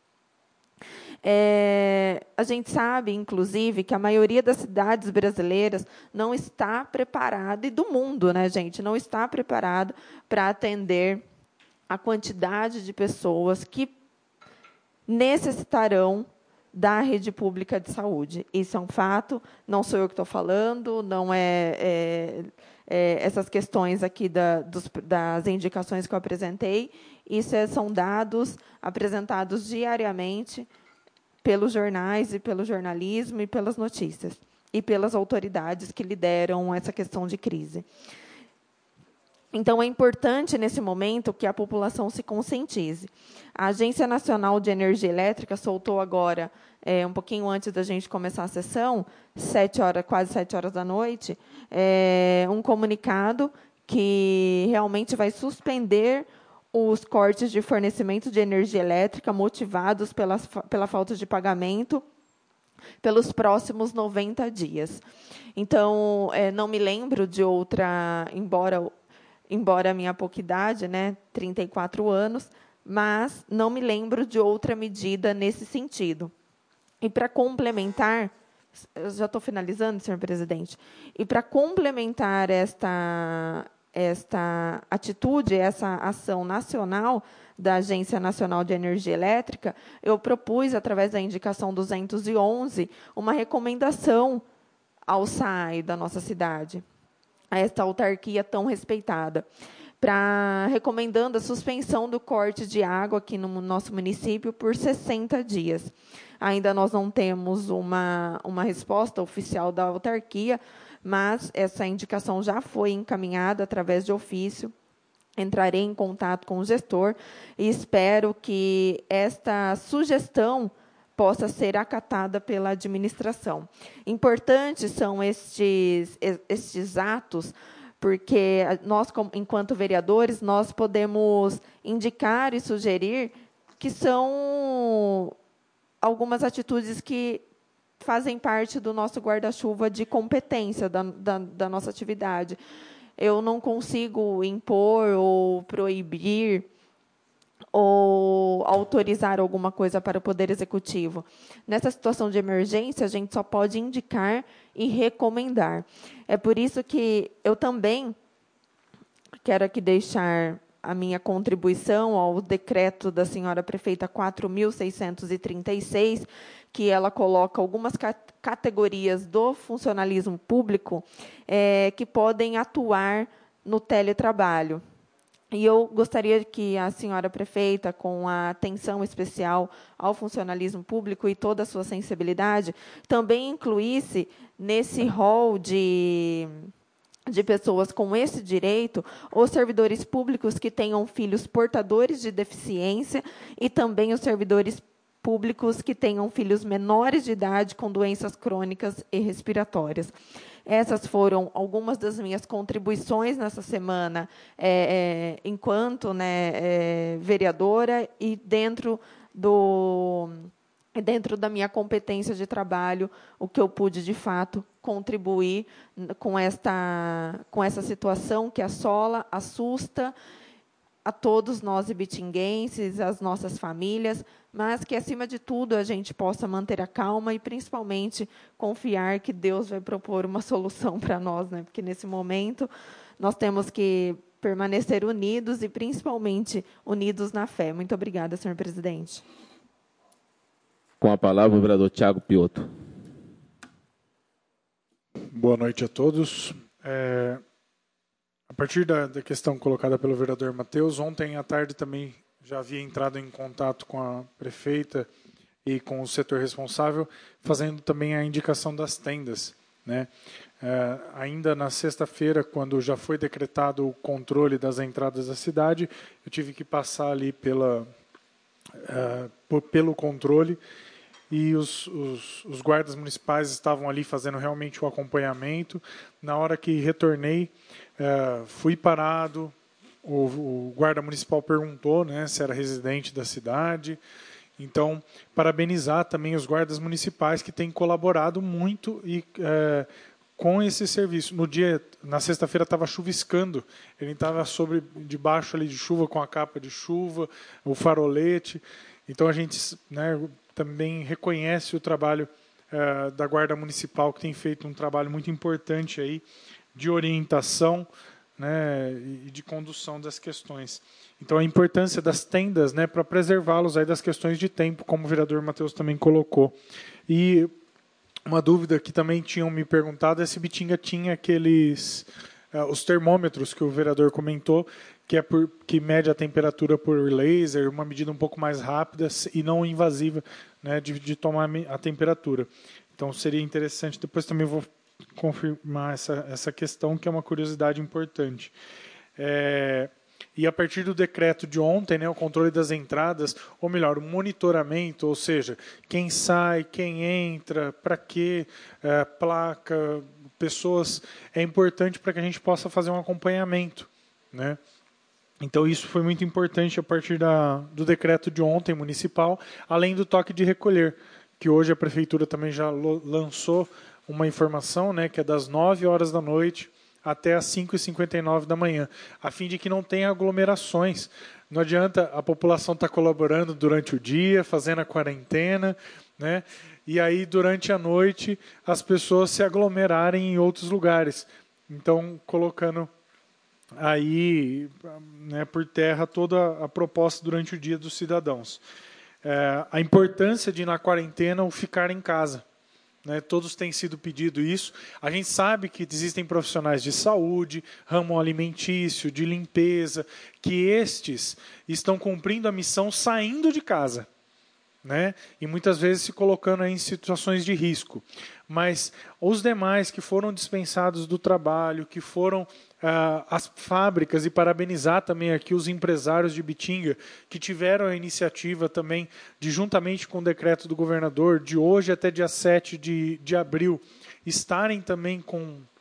É, a gente sabe, inclusive, que a maioria das cidades brasileiras não está preparada, e do mundo, né, gente, não está preparado para atender a quantidade de pessoas que necessitarão da rede pública de saúde. Isso é um fato, não sou eu que estou falando, não é, é, é essas questões aqui da, dos, das indicações que eu apresentei, isso é, são dados apresentados diariamente pelos jornais e pelo jornalismo e pelas notícias, e pelas autoridades que lideram essa questão de crise. Então, é importante, nesse momento, que a população se conscientize. A Agência Nacional de Energia Elétrica soltou agora, é, um pouquinho antes da gente começar a sessão, sete horas, quase sete horas da noite, é, um comunicado que realmente vai suspender os cortes de fornecimento de energia elétrica motivados pela, pela falta de pagamento pelos próximos noventa dias. Então, é, não me lembro de outra, embora, embora a minha pouca idade, né, trinta e quatro anos, mas não me lembro de outra medida nesse sentido. E, para complementar, eu já estou finalizando, senhor presidente, e, para complementar esta... esta atitude, essa ação nacional da Agência Nacional de Energia Elétrica, eu propus, através da indicação duzentos e onze, uma recomendação ao S A I da nossa cidade, a esta autarquia tão respeitada, para recomendando a suspensão do corte de água aqui no nosso município por sessenta dias. Ainda nós não temos uma, uma resposta oficial da autarquia, mas essa indicação já foi encaminhada através de ofício. Entrarei em contato com o gestor e espero que esta sugestão possa ser acatada pela administração. Importantes são estes, estes atos porque nós, enquanto vereadores, nós podemos indicar e sugerir que são algumas atitudes que fazem parte do nosso guarda-chuva de competência da, da, da nossa atividade. Eu não consigo impor ou proibir ou autorizar alguma coisa para o Poder Executivo. Nessa situação de emergência, a gente só pode indicar e recomendar. É por isso que eu também quero aqui deixar a minha contribuição ao decreto da senhora prefeita quatro mil seiscentos e trinta e seis, que ela coloca algumas categorias do funcionalismo público é, que podem atuar no teletrabalho. E eu gostaria que a senhora prefeita, com a atenção especial ao funcionalismo público e toda a sua sensibilidade, também incluísse nesse rol de, de pessoas com esse direito os servidores públicos que tenham filhos portadores de deficiência e também os servidores públicos que tenham filhos menores de idade com doenças crônicas e respiratórias. Essas foram algumas das minhas contribuições nessa semana, é, é, enquanto né, é, vereadora e dentro, do, dentro da minha competência de trabalho, o que eu pude, de fato, contribuir com esta, com essa situação que assola, assusta a todos nós ibitinguenses, as nossas famílias, mas que, acima de tudo, a gente possa manter a calma e, principalmente, confiar que Deus vai propor uma solução para nós, né? Porque, nesse momento, nós temos que permanecer unidos e, principalmente, unidos na fé. Muito obrigada, senhor presidente. Com a palavra, o vereador Tiago Piotto. Boa noite a todos. É, a partir da, da questão colocada pelo vereador Matheus, ontem à tarde também já havia entrado em contato com a prefeita e com o setor responsável, fazendo também a indicação das tendas, né? É, ainda na sexta-feira, quando já foi decretado o controle das entradas da cidade, eu tive que passar ali pela, é, por, pelo controle, e os, os, os guardas municipais estavam ali fazendo realmente o acompanhamento. Na hora que retornei, é, fui parado. O, o guarda municipal perguntou, né, se era residente da cidade. Então, parabenizar também os guardas municipais que têm colaborado muito e, é, com esse serviço. No dia, na sexta-feira, estava chuviscando. Ele estava sobre debaixo ali de chuva, com a capa de chuva, o farolete. Então, a gente, né, também reconhece o trabalho é, da guarda municipal, que tem feito um trabalho muito importante aí de orientação, né, e de condução das questões. Então, a importância das tendas, né, para preservá-los aí das questões de tempo, como o vereador Matheus também colocou. E uma dúvida que também tinham me perguntado é se Bitinga tinha aqueles, uh, os termômetros que o vereador comentou, que é por, que mede a temperatura por laser, uma medida um pouco mais rápida e não invasiva, né, de, de tomar a temperatura. Então, seria interessante, depois também vou confirmar essa, essa questão, que é uma curiosidade importante. É, e a partir do decreto de ontem, né, o controle das entradas, ou melhor, o monitoramento, ou seja, quem sai, quem entra, para quê, é, placa, pessoas, é importante para que a gente possa fazer um acompanhamento, né? Então, isso foi muito importante a partir da, do decreto de ontem municipal, além do toque de recolher, que hoje a prefeitura também já lançou uma informação, né, que é das nove horas da noite até as cinco e cinquenta e nove da manhã, a fim de que não tenha aglomerações. Não adianta a população estar colaborando durante o dia, fazendo a quarentena, né, e aí durante a noite as pessoas se aglomerarem em outros lugares. Então, colocando aí, né, por terra toda a proposta durante o dia dos cidadãos. É, a importância de, na quarentena, o ficar em casa. Né, todos têm sido pedido isso. A gente sabe que existem profissionais de saúde, ramo alimentício, de limpeza, que estes estão cumprindo a missão saindo de casa, né, e muitas vezes se colocando em situações de risco. Mas os demais que foram dispensados do trabalho, que foram ah, às fábricas, e parabenizar também aqui os empresários de Bitinga, que tiveram a iniciativa também de, juntamente com o decreto do governador, de hoje até dia sete de, de abril, estarem também com,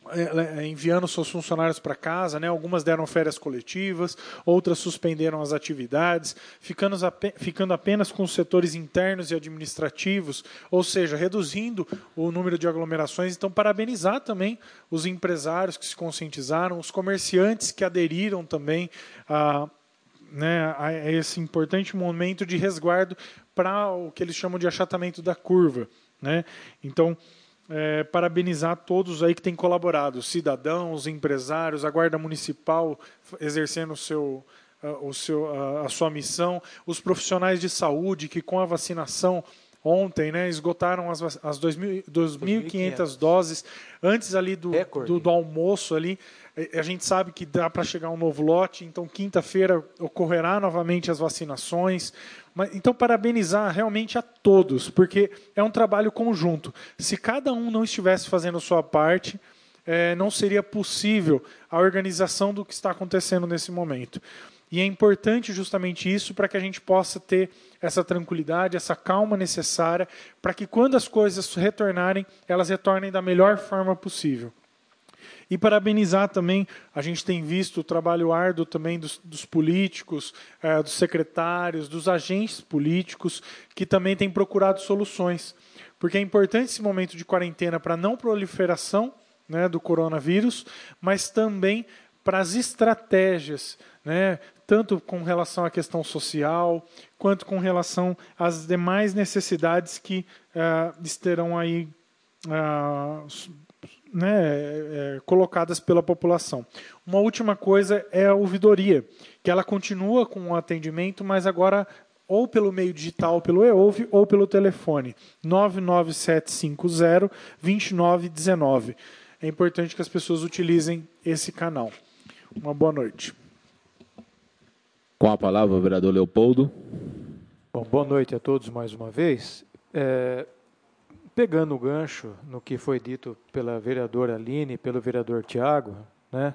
enviando seus funcionários para casa, né? Algumas deram férias coletivas, outras suspenderam as atividades, ficando, ficando apenas com os setores internos e administrativos, ou seja, reduzindo o número de aglomerações. Então, parabenizar também os empresários que se conscientizaram, os comerciantes que aderiram também a, né, a esse importante momento de resguardo para o que eles chamam de achatamento da curva, né? Então, É, parabenizar todos aí que têm colaborado, cidadãos, empresários, a Guarda Municipal exercendo o seu, uh, o seu, uh, a sua missão, os profissionais de saúde que com a vacinação ontem, né, esgotaram as, as dois mil e quinhentas doses antes ali do, do, do almoço ali. A gente sabe que dá para chegar um novo lote, então quinta-feira ocorrerá novamente as vacinações. Mas, então, parabenizar realmente a todos, porque é um trabalho conjunto. Se cada um não estivesse fazendo a sua parte, é, não seria possível a organização do que está acontecendo nesse momento. E é importante justamente isso para que a gente possa ter essa tranquilidade, essa calma necessária, para que quando as coisas retornarem, elas retornem da melhor forma possível. E parabenizar também, a gente tem visto o trabalho árduo também dos, dos políticos, eh, dos secretários, dos agentes políticos, que também têm procurado soluções. Porque é importante esse momento de quarentena para a não proliferação, né, do coronavírus, mas também para as estratégias, né, tanto com relação à questão social, quanto com relação às demais necessidades que eh, estarão aí ah, né, é, colocadas pela população. Uma última coisa é a ouvidoria, que ela continua com o atendimento, mas agora ou pelo meio digital, pelo e-ouve, ou pelo telefone nove nove sete cinco zero, dois nove um nove. É importante que as pessoas utilizem esse canal. Uma boa noite. Com a palavra, o vereador Leopoldo. Bom, boa noite a todos mais uma vez. É... Pegando o gancho no que foi dito pela vereadora Aline e pelo vereador Tiago, né,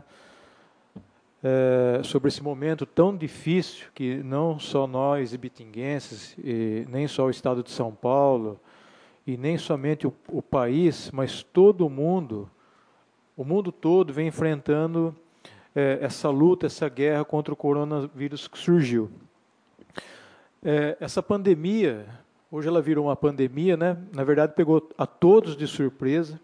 é, sobre esse momento tão difícil que não só nós, ibitinguenses, e nem só o Estado de São Paulo, e nem somente o, o país, mas todo mundo, o mundo todo vem enfrentando é, essa luta, essa guerra contra o coronavírus que surgiu. É, essa pandemia... Hoje ela virou uma pandemia, né? Na verdade, pegou a todos de surpresa.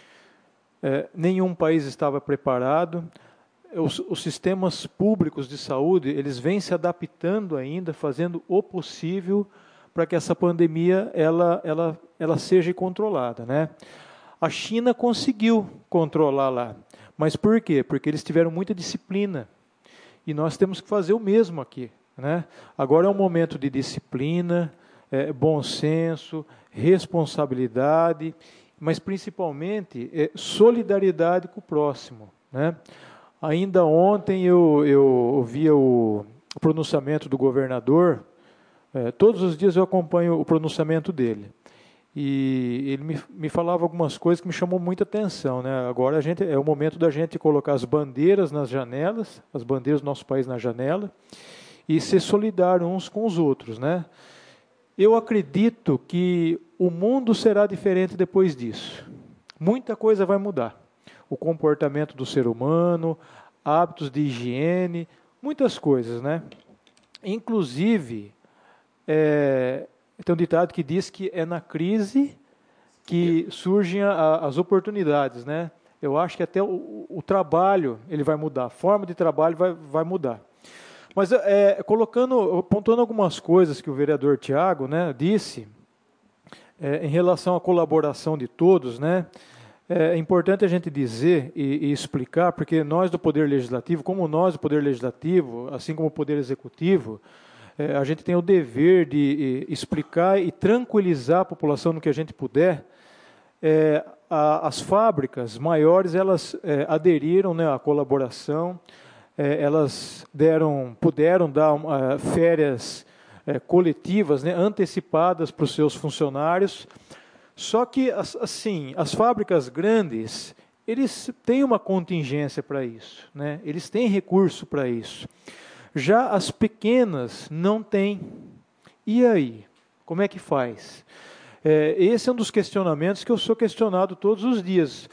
É, nenhum país estava preparado. Os, os sistemas públicos de saúde, eles vêm se adaptando ainda, fazendo o possível para que essa pandemia ela, ela, ela seja controlada, né? A China conseguiu controlar lá. Mas por quê? Porque eles tiveram muita disciplina. E nós temos que fazer o mesmo aqui, né? Agora é um momento de disciplina, É, bom senso, responsabilidade, mas principalmente é, solidariedade com o próximo, né? Ainda ontem eu, eu ouvia o, o pronunciamento do governador, é, todos os dias eu acompanho o pronunciamento dele, e ele me, me falava algumas coisas que me chamou muita atenção, né? Agora a gente, é o momento da gente colocar as bandeiras nas janelas, as bandeiras do nosso país na janela, e ser solidário uns com os outros, né? Eu acredito que o mundo será diferente depois disso. Muita coisa vai mudar. O comportamento do ser humano, hábitos de higiene, muitas coisas, né? Inclusive, é, tem um ditado que diz que é na crise que surgem a, as oportunidades, né? Eu acho que até o, o trabalho ele vai mudar, a forma de trabalho vai, vai mudar. Mas, é, colocando, pontuando algumas coisas que o vereador Tiago, né, disse, é, em relação à colaboração de todos, né, é importante a gente dizer e, e explicar, porque nós do Poder Legislativo, como nós do Poder Legislativo, assim como o Poder Executivo, é, a gente tem o dever de, de explicar e tranquilizar a população no que a gente puder. É, a, as fábricas maiores, elas é, aderiram, né, à colaboração. É, elas deram, puderam dar uh, férias é, coletivas, né, antecipadas para os seus funcionários. Só que, assim, as fábricas grandes, eles têm uma contingência para isso, né? Eles têm recurso para isso. Já as pequenas não têm. E aí? Como é que faz? É, esse é um dos questionamentos que eu sou questionado todos os dias.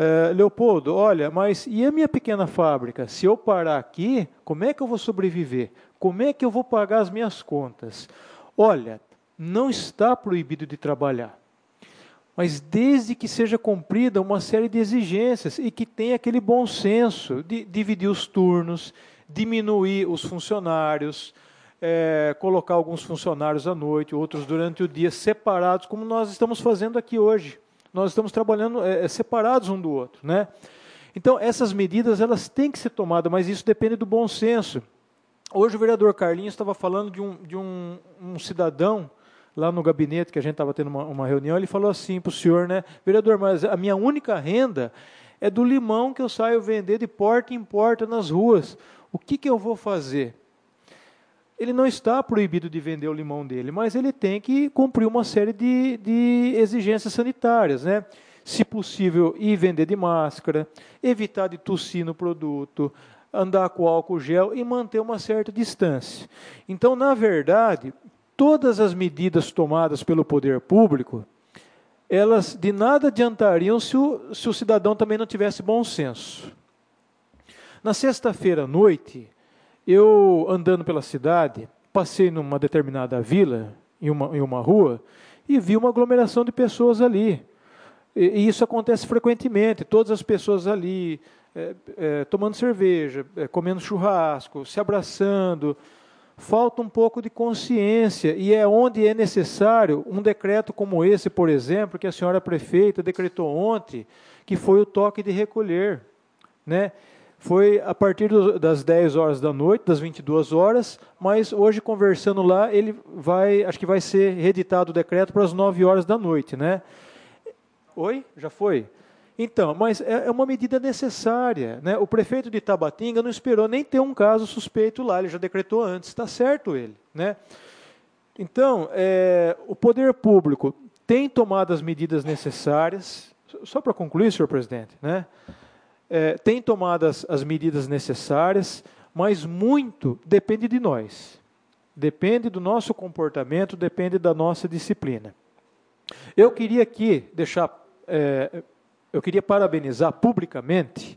é, Leopoldo, olha, mas e a minha pequena fábrica? Se eu parar aqui, como é que eu vou sobreviver? Como é que eu vou pagar as minhas contas? Olha, não está proibido de trabalhar, mas desde que seja cumprida uma série de exigências e que tenha aquele bom senso de dividir os turnos, diminuir os funcionários, é, colocar alguns funcionários à noite, outros durante o dia, separados, como nós estamos fazendo aqui hoje. Nós estamos trabalhando é, separados um do outro, né? Então, essas medidas elas têm que ser tomadas, mas isso depende do bom senso. Hoje o vereador Carlinhos estava falando de um, de um, um cidadão, lá no gabinete, que a gente estava tendo uma, uma reunião, ele falou assim para o senhor, né, vereador, mas a minha única renda é do limão que eu saio vender de porta em porta nas ruas. O que, que eu vou fazer? Ele não está proibido de vender o limão dele, mas ele tem que cumprir uma série de, de exigências sanitárias, né? Se possível, ir vender de máscara, evitar de tossir no produto, andar com álcool gel e manter uma certa distância. Então, na verdade, todas as medidas tomadas pelo poder público, elas de nada adiantariam se o, se o cidadão também não tivesse bom senso. Na sexta-feira à noite, eu, andando pela cidade, passei numa determinada vila, em uma, em uma rua, e vi uma aglomeração de pessoas ali. E, e isso acontece frequentemente, todas as pessoas ali, é, é, tomando cerveja, é, comendo churrasco, se abraçando. Falta um pouco de consciência, e é onde é necessário um decreto como esse, por exemplo, que a senhora prefeita decretou ontem, que foi o toque de recolher, né? Foi a partir do, das dez horas da noite, das vinte e duas horas, mas hoje, conversando lá, ele vai, acho que vai ser reeditado o decreto para as nove horas da noite, né? Oi? Já foi? Então, mas é uma medida necessária, né? O prefeito de Tabatinga não esperou nem ter um caso suspeito lá, ele já decretou antes, está certo ele, né? Então, é, o poder público tem tomado as medidas necessárias, só para concluir, senhor presidente, né? É, tem tomado as, as medidas necessárias, mas muito depende de nós, depende do nosso comportamento, depende da nossa disciplina. Eu queria aqui deixar... É, Eu queria parabenizar publicamente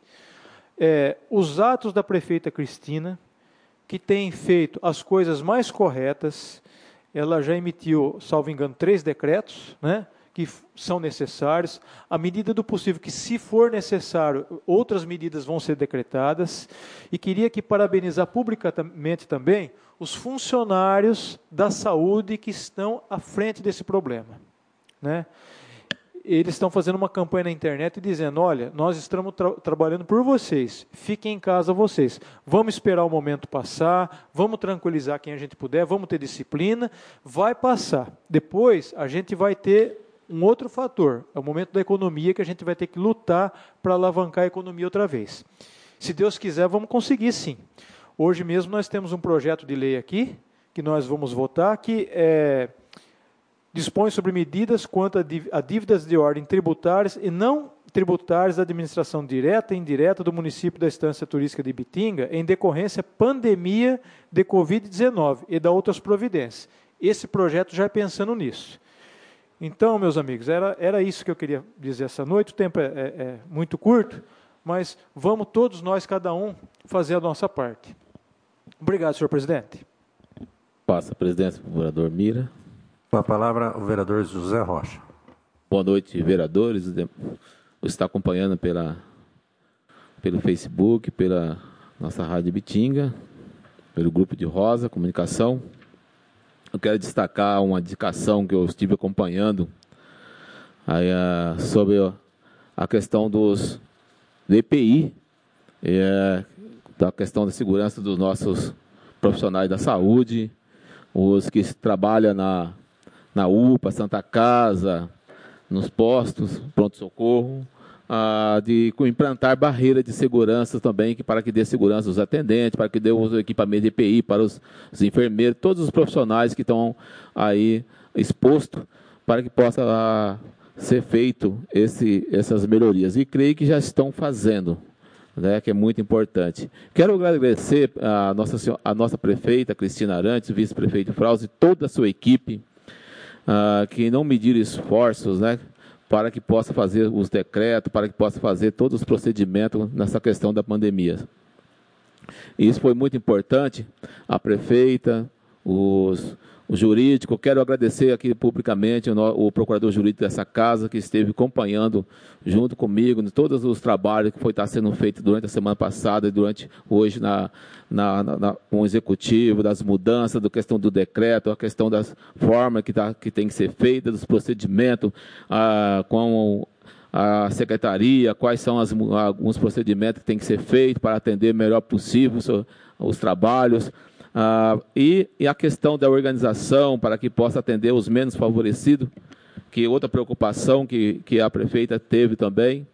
é, os atos da prefeita Cristina, que tem feito as coisas mais corretas. Ela já emitiu, salvo engano, três decretos, né, que são necessários. À medida do possível, que se for necessário, outras medidas vão ser decretadas. E queria aqui parabenizar publicamente também os funcionários da saúde que estão à frente desse problema, né? Eles estão fazendo uma campanha na internet dizendo, olha, nós estamos tra trabalhando por vocês, fiquem em casa vocês, vamos esperar o momento passar, vamos tranquilizar quem a gente puder, vamos ter disciplina, vai passar. Depois a gente vai ter um outro fator, é o momento da economia que a gente vai ter que lutar para alavancar a economia outra vez. Se Deus quiser, vamos conseguir sim. Hoje mesmo nós temos um projeto de lei aqui, que nós vamos votar, que é... dispõe sobre medidas quanto a dívidas de ordem tributárias e não tributárias da administração direta e indireta do município da Estância Turística de Ibitinga em decorrência pandemia de covid dezenove e da outras providências. Esse projeto já é pensando nisso. Então, meus amigos, era, era isso que eu queria dizer essa noite. O tempo é, é, é muito curto, mas vamos todos nós, cada um, fazer a nossa parte. Obrigado, senhor presidente. Passa a presidência para o vereador Mira. Com a palavra, o vereador José Rocha. Boa noite, vereadores. Você está acompanhando pela, pelo Facebook, pela nossa Rádio Ibitinga, pelo Grupo de Rosa, Comunicação. Eu quero destacar uma indicação que eu estive acompanhando aí, uh, sobre a questão dos do E P I, é, da questão da segurança dos nossos profissionais da saúde, os que trabalham na na U P A, Santa Casa, nos postos, pronto-socorro, ah, de implantar barreiras de segurança também, que, para que dê segurança aos atendentes, para que dê os equipamentos de E P I para os, os enfermeiros, todos os profissionais que estão aí expostos, para que possa ah, ser feito esse, essas melhorias. E creio que já estão fazendo, né, que é muito importante. Quero agradecer a nossa, a nossa prefeita, Cristina Arantes, vice-prefeito Frausto e toda a sua equipe, Uh, que não mediram esforços, né, para que possa fazer os decretos, para que possa fazer todos os procedimentos nessa questão da pandemia. E isso foi muito importante, a prefeita, os, o jurídico. Quero agradecer aqui publicamente o, o procurador jurídico dessa casa, que esteve acompanhando junto comigo em todos os trabalhos que foi estar sendo feito durante a semana passada e durante hoje na, na, na, na, com o executivo, das mudanças, da questão do decreto, a questão das formas que, tá, que tem que ser feita, dos procedimentos, ah, com a secretaria, quais são as, alguns procedimentos que tem que ser feitos para atender o melhor possível os, os trabalhos. Ah, e, e a questão da organização para que possa atender os menos favorecidos, que outra preocupação que, que a prefeita teve também.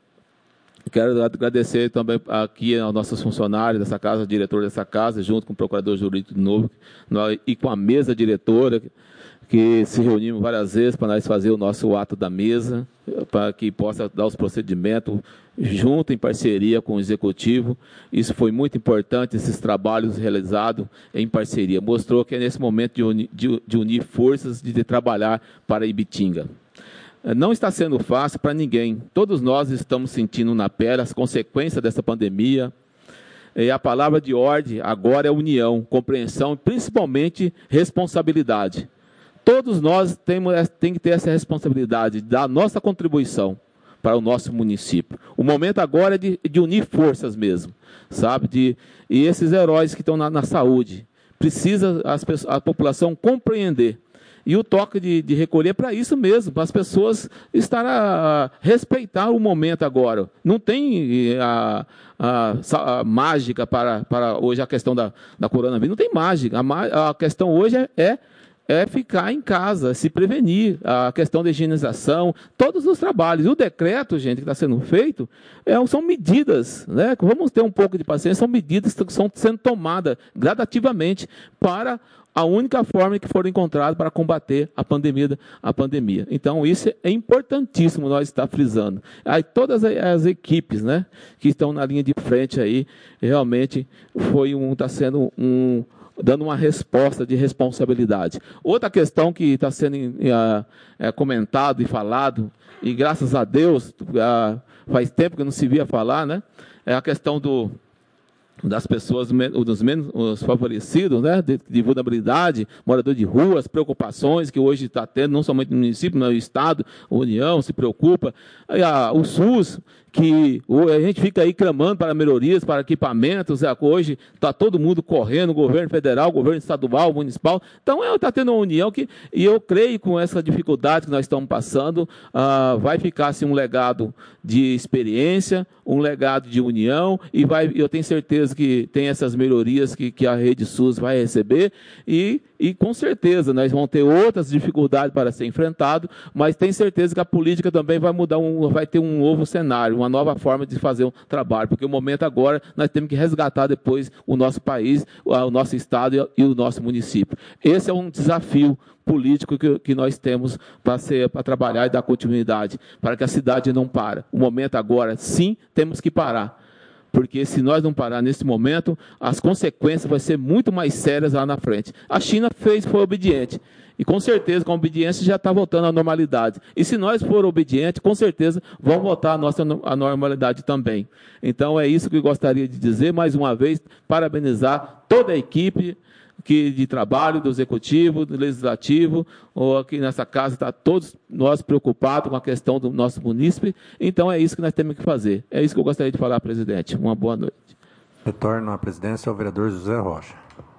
Quero agradecer também aqui aos nossos funcionários dessa casa, diretor dessa casa, junto com o procurador jurídico de novo, nós, e com a mesa diretora, que se reunimos várias vezes para nós fazer o nosso ato da mesa, para que possa dar os procedimentos junto, em parceria com o Executivo. Isso foi muito importante, esses trabalhos realizados em parceria. Mostrou que é nesse momento de unir, de, de unir forças, de, de trabalhar para Ibitinga. Não está sendo fácil para ninguém. Todos nós estamos sentindo na pele as consequências dessa pandemia. E a palavra de ordem agora é união, compreensão e principalmente responsabilidade. Todos nós temos, temos que ter essa responsabilidade de dar a nossa contribuição para o nosso município. O momento agora é de, de unir forças mesmo, sabe? De, e esses heróis que estão na, na saúde, precisa as, a população compreender. E o toque de, de recolher para isso mesmo, para as pessoas estar a, a respeitar o momento agora. Não tem a, a, a mágica para, para hoje a questão da, da coronavírus, não tem mágica. A, a questão hoje é, é é ficar em casa, se prevenir, a questão da higienização, todos os trabalhos. E o decreto, gente, que está sendo feito, é, são medidas, né? Vamos ter um pouco de paciência, são medidas que estão sendo tomadas gradativamente para a única forma que for encontrada para combater a pandemia, a pandemia. Então, isso é importantíssimo nós estar frisando. Aí, todas as equipes, né, que estão na linha de frente aí, realmente foi um, está sendo um... dando uma resposta de responsabilidade. Outra questão que está sendo é, é, comentado e falado, e graças a Deus, é, faz tempo que não se via falar, né? É a questão do, das pessoas, dos menos favorecidos, né? de, de vulnerabilidade, morador de ruas, preocupações que hoje está tendo, não somente no município, mas no Estado, a União se preocupa. Aí, a, o SUS, que a gente fica aí clamando para melhorias, para equipamentos, hoje está todo mundo correndo, governo federal, governo estadual, municipal, então está tendo uma união que, e eu creio com essa dificuldade que nós estamos passando, uh, vai ficar assim, um legado de experiência, um legado de união, e vai, eu tenho certeza que tem essas melhorias que, que a Rede SUS vai receber, e, e com certeza nós vamos ter outras dificuldades para ser enfrentado, mas tenho certeza que a política também vai mudar, um, vai ter um novo cenário, uma nova forma de fazer um trabalho, porque o momento agora nós temos que resgatar depois o nosso país, o nosso estado e o nosso município. Esse é um desafio político que, que nós temos para, ser, para trabalhar e dar continuidade, para que a cidade não pare. O momento agora, sim, temos que parar. Porque se nós não parar nesse momento, as consequências vão ser muito mais sérias lá na frente. A China fez, foi obediente. E com certeza, com a obediência, já está voltando à normalidade. E se nós for obedientes, com certeza, vão voltar à nossa à normalidade também. Então, é isso que eu gostaria de dizer. Mais uma vez, parabenizar toda a equipe que, de trabalho, do Executivo, do Legislativo, ou aqui nessa casa, está todos nós preocupados com a questão do nosso munícipe. Então, é isso que nós temos que fazer. É isso que eu gostaria de falar, presidente. Uma boa noite. Retorno à presidência ao vereador José Rocha.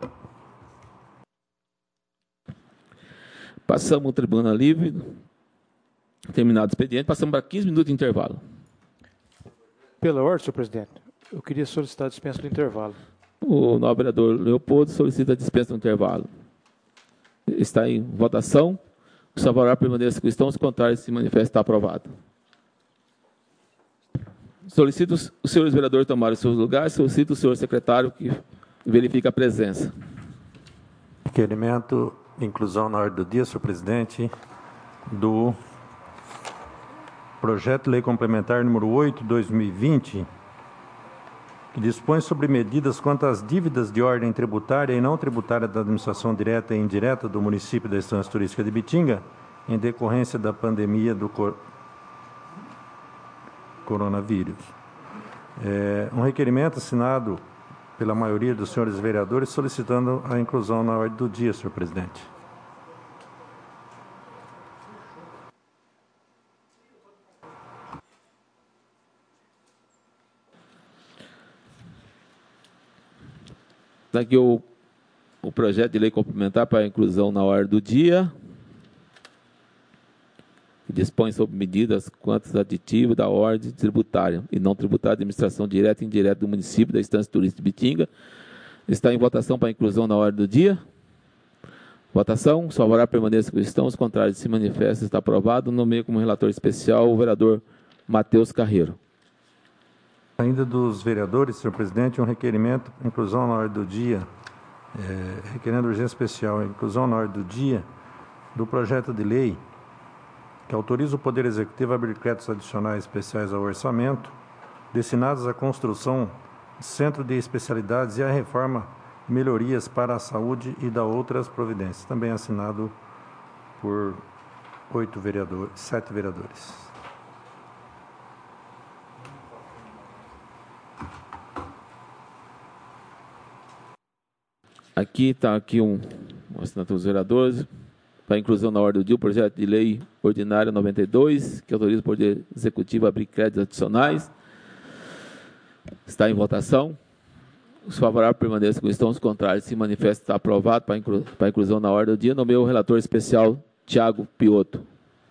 Passamos o tribuna livre, terminado o expediente, passamos para quinze minutos de intervalo. Pela ordem, senhor presidente, eu queria solicitar a dispensa do intervalo. O nobre vereador Leopoldo solicita a dispensa do intervalo. Está em votação. O favorável permaneça com questão, os contrários se manifesta, está aprovado. Solicito os senhores vereadores tomarem os seus lugares, solicito o senhor secretário que verifique a presença. Requerimento, inclusão na ordem do dia, senhor presidente, do projeto de lei complementar número oito, dois mil e vinte, que dispõe sobre medidas quanto às dívidas de ordem tributária e não tributária da administração direta e indireta do município da Estância Turística de Ibitinga, em decorrência da pandemia do, cor... coronavírus. É, um requerimento assinado pela maioria dos senhores vereadores solicitando a inclusão na ordem do dia, senhor presidente. Está aqui o, o projeto de lei complementar para a inclusão na ordem do dia, que dispõe sobre medidas quantitativas da ordem tributária e não tributária de administração direta e indireta do município da Estância Turística de Bitinga. Está em votação para a inclusão na ordem do dia. Votação. Os favoráveis permaneçam como estão, os contrários se manifestam. Está aprovado. Nomeio como relator especial o vereador Matheus Carreiro. Ainda dos vereadores, senhor presidente, um requerimento, inclusão na ordem do dia, é, requerendo urgência especial, inclusão na ordem do dia do projeto de lei que autoriza o Poder Executivo a abrir créditos adicionais especiais ao orçamento destinados à construção de centro de especialidades e à reforma e melhorias para a saúde e da outras providências. Também assinado por oito vereadores, sete vereadores. Aqui está aqui um, uma assinatura dos vereadores para a inclusão na ordem do dia o projeto de lei ordinária noventa e dois, que autoriza o Poder Executivo a abrir créditos adicionais. Está em votação. Os favoráveis permaneçam como estão, os contrários se manifestam. Está aprovado para a inclu, para a inclusão na ordem do dia. Nomeio o relator especial Tiago Piotto.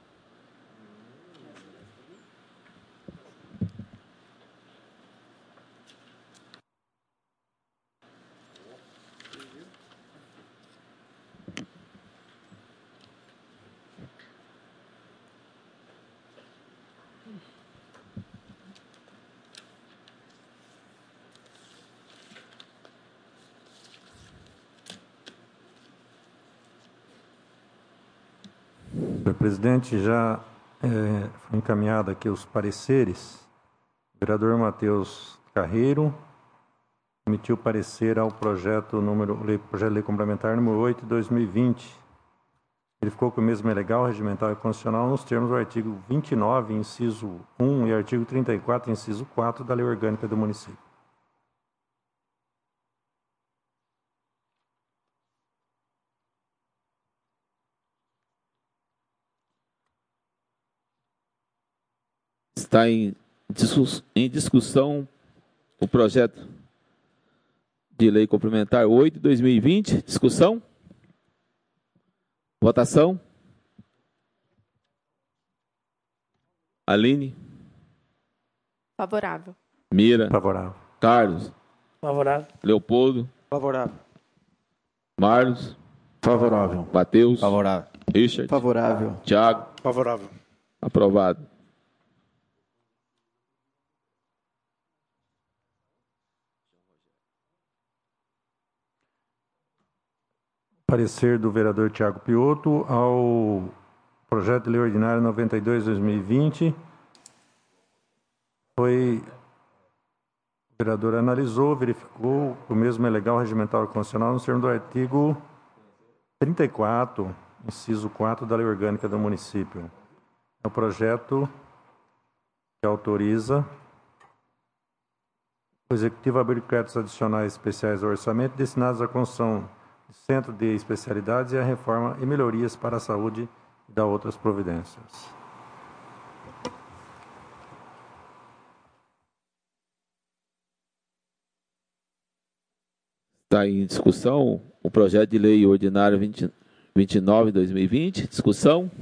Senhor presidente, já é, foi encaminhado aqui os pareceres. O vereador Matheus Carreiro emitiu parecer ao projeto número projeto de lei complementar número oito de dois mil e vinte. Ele ficou com o mesmo legal, regimental e constitucional nos termos do artigo vinte e nove, inciso um e artigo trinta e quatro, inciso quatro da Lei Orgânica do Município. Está em, em discussão o projeto de lei complementar oito de dois mil e vinte. Discussão? Votação? Aline? Favorável. Mira? Favorável. Carlos? Favorável. Leopoldo? Favorável. Marlos? Favorável. Matheus? Favorável. Richard? Favorável. Tiago? Favorável. Aprovado. Parecer do vereador Tiago Piotto ao projeto de lei ordinário noventa e dois de dois mil e vinte. Foi, o vereador analisou, verificou, o mesmo é legal, regimental e constitucional, no termo do artigo trinta e quatro, inciso quatro da Lei Orgânica do Município. É o projeto que autoriza o Executivo a abrir créditos adicionais especiais ao orçamento destinados à construção Centro de Especialidades e a reforma e melhorias para a saúde e da outras providências. Está em discussão o projeto de lei ordinário vinte, vinte e nove de dois mil e vinte. Discussão?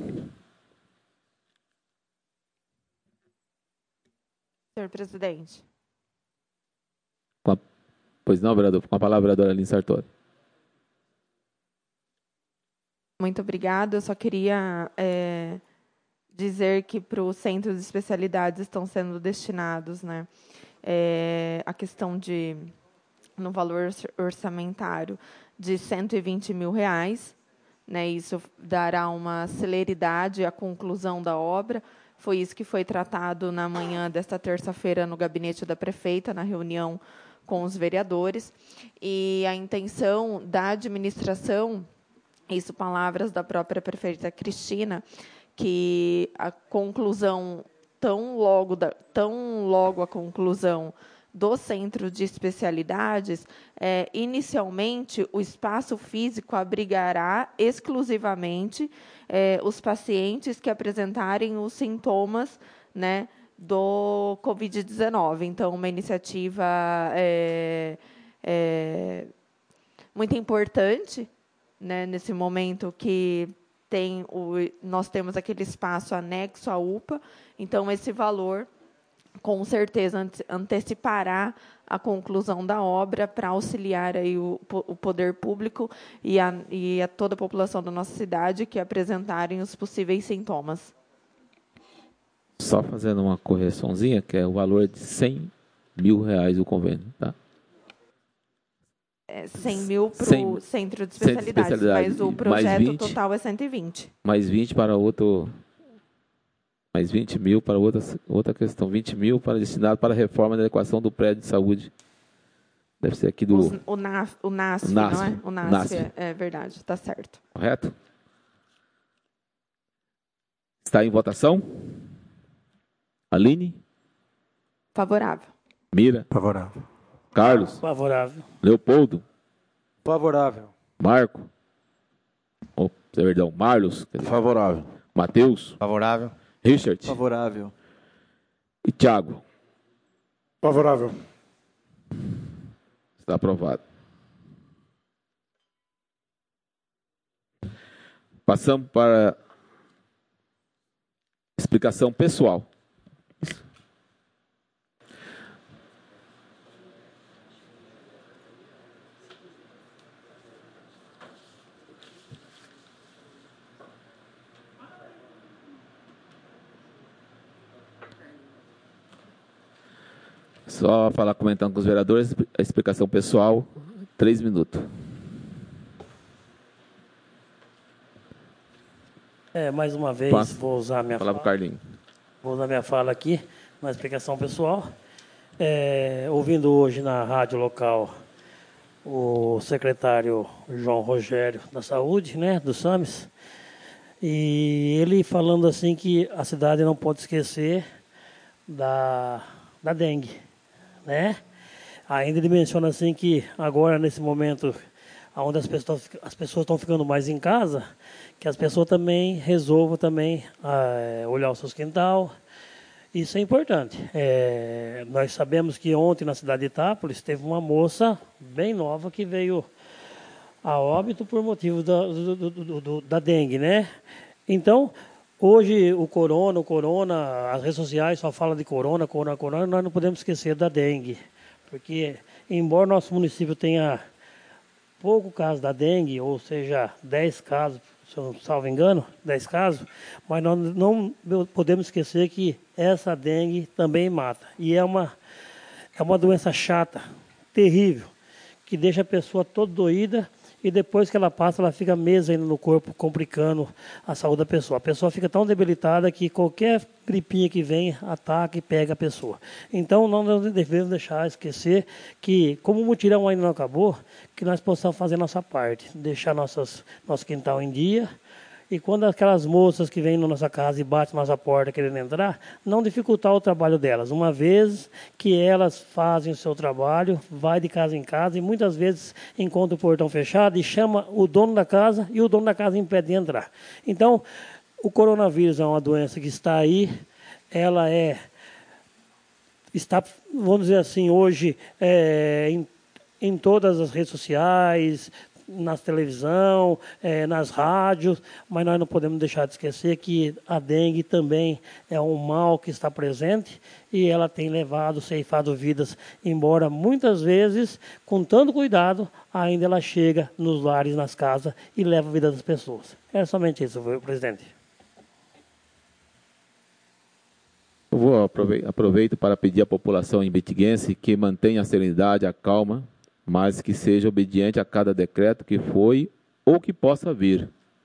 Senhor presidente. Com a, pois não, vereador. Com a palavra, a vereadora Aline Sartori. Muito obrigada. Eu só queria é, dizer que para o centro de especialidades estão sendo destinados, né, é, a questão de, no valor orçamentário, de cento e vinte mil reais. Né, isso dará uma celeridade à conclusão da obra. Foi isso que foi tratado na manhã desta terça-feira no gabinete da prefeita, na reunião com os vereadores. E a intenção da administração, isso palavras da própria prefeita Cristina, que a conclusão tão logo, da, tão logo a conclusão do centro de especialidades, é, inicialmente, o espaço físico abrigará exclusivamente é, os pacientes que apresentarem os sintomas, né, do covid dezenove. Então, uma iniciativa é, é, muito importante, né, nesse momento que tem o, nós temos aquele espaço anexo à U P A, então esse valor com certeza ante, antecipará a conclusão da obra para auxiliar aí o, o poder público e a, e a toda a população da nossa cidade que apresentarem os possíveis sintomas. Só fazendo uma correçãozinha, que é o valor de cem mil reais o convênio, tá? É cem mil para cem o centro de especialidades, especialidade, mas o mais projeto vinte, total é cento e vinte. Mais vinte para outro... Mais vinte mil para outra, outra questão. vinte mil para destinado para a reforma da adequação do prédio de saúde. Deve ser aqui do... Os, o, NAF, o NASF, o NASF, não é? O NASF, NASF. É, é verdade, está certo. Correto? Está em votação? Aline? Favorável. Mira? Favorável. Carlos? Favorável. Leopoldo? Favorável. Marco? Oh, perdão, Marlos? Favorável. Matheus? Favorável. Richard? Favorável. E Thiago? Favorável. Está aprovado. Passamos para explicação pessoal. Só falar comentando com os vereadores, a explicação pessoal, três minutos. É, mais uma vez, Passa. vou usar minha Fala fala. para o Carlinhos. Vou usar minha fala aqui, na explicação pessoal. É, ouvindo hoje na rádio local o secretário João Rogério da Saúde, né, do SAMES, e ele falando assim que a cidade não pode esquecer da, da dengue, né? Ainda ele menciona assim que agora, nesse momento, onde as pessoas, as pessoas estão ficando mais em casa, que as pessoas também resolvam também ah, olhar o seu quintal. Isso é importante. É, nós sabemos que ontem na cidade de Itápolis teve uma moça bem nova que veio a óbito por motivo da, do, do, do, do, da dengue, né? Então, hoje o corona, o corona, as redes sociais só falam de corona, corona, corona, nós não podemos esquecer da dengue. Porque, embora nosso município tenha pouco caso da dengue, ou seja, dez casos, se eu não salvo engano, dez casos, mas nós não podemos esquecer que essa dengue também mata. E é uma, é uma doença chata, terrível, que deixa a pessoa toda doída e depois que ela passa, ela fica meses ainda no corpo, complicando a saúde da pessoa. A pessoa fica tão debilitada que qualquer gripinha que vem, ataca e pega a pessoa. Então, não devemos deixar esquecer que, como o mutirão ainda não acabou, que nós possamos fazer nossa parte, deixar nossas, nosso quintal em dia. E quando aquelas moças que vêm na nossa casa e batem na nossa porta querendo entrar, não dificultar o trabalho delas. Uma vez que elas fazem o seu trabalho, vai de casa em casa e muitas vezes encontra o portão fechado e chama o dono da casa e o dono da casa impede de entrar. Então, o coronavírus é uma doença que está aí, ela é, está, vamos dizer assim, hoje é, em, em todas as redes sociais, na televisão, é, nas rádios, mas nós não podemos deixar de esquecer que a dengue também é um mal que está presente e ela tem levado, ceifado vidas, embora muitas vezes, com tanto cuidado, ainda ela chega nos lares, nas casas e leva a vida das pessoas. É somente isso, presidente. Eu vou aproveito para pedir à população imbitiguense que mantenha a serenidade, a calma, mas que seja obediente a cada decreto que foi ou que possa vir.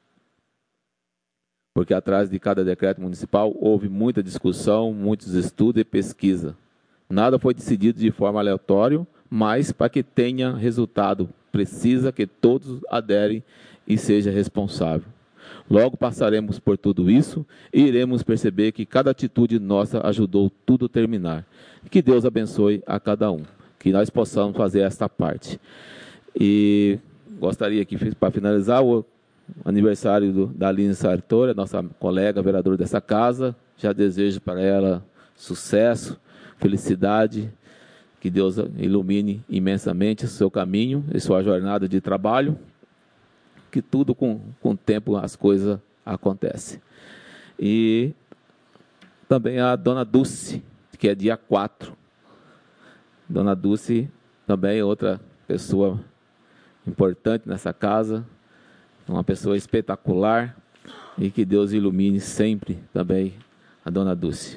Porque atrás de cada decreto municipal houve muita discussão, muitos estudos e pesquisa. Nada foi decidido de forma aleatória, mas para que tenha resultado, precisa que todos aderem e seja responsável. Logo passaremos por tudo isso e iremos perceber que cada atitude nossa ajudou tudo a terminar. Que Deus abençoe a cada um, que nós possamos fazer esta parte. E gostaria aqui, para finalizar, o aniversário do, da Aline Sartori, nossa colega vereadora dessa casa. Já desejo para ela sucesso, felicidade, que Deus ilumine imensamente o seu caminho e sua jornada de trabalho, que tudo com, com o tempo as coisas acontecem. E também a dona Dulce, que é dia quatro. Dona Dulce também é outra pessoa importante nessa casa, uma pessoa espetacular, e que Deus ilumine sempre também a dona Dulce.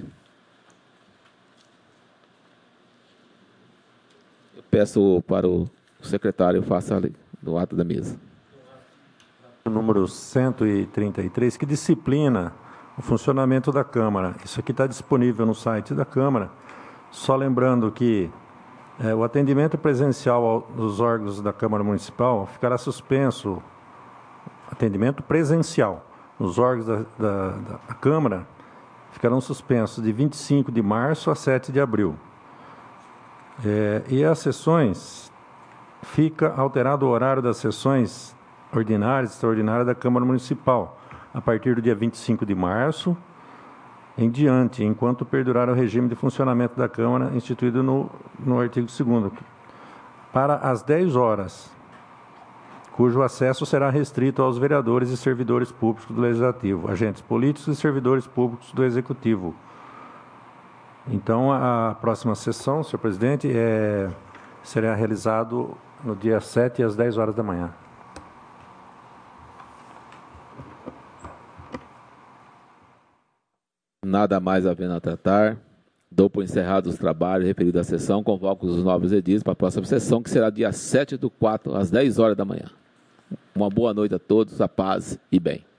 Eu peço para o secretário faça do ato da mesa. Número cento e trinta e três, que disciplina o funcionamento da Câmara. Isso aqui está disponível no site da Câmara. Só lembrando que é, o atendimento presencial ao, dos órgãos da Câmara Municipal ficará suspenso. Atendimento presencial nos órgãos da, da, da Câmara ficarão suspensos de vinte e cinco de março a sete de abril. É, e as sessões, fica alterado o horário das sessões ordinárias e extraordinárias da Câmara Municipal, a partir do dia vinte e cinco de março em diante, enquanto perdurar o regime de funcionamento da Câmara instituído no, no artigo segundo, para as dez horas, cujo acesso será restrito aos vereadores e servidores públicos do Legislativo, agentes políticos e servidores públicos do Executivo. Então, a próxima sessão, senhor presidente, é, será realizado no dia sete, às dez horas da manhã. Nada mais havendo a tratar, dou por encerrados os trabalhos referidos à sessão, convoco os novos edis para a próxima sessão, que será dia sete do quatro, às dez horas da manhã. Uma boa noite a todos, a paz e bem.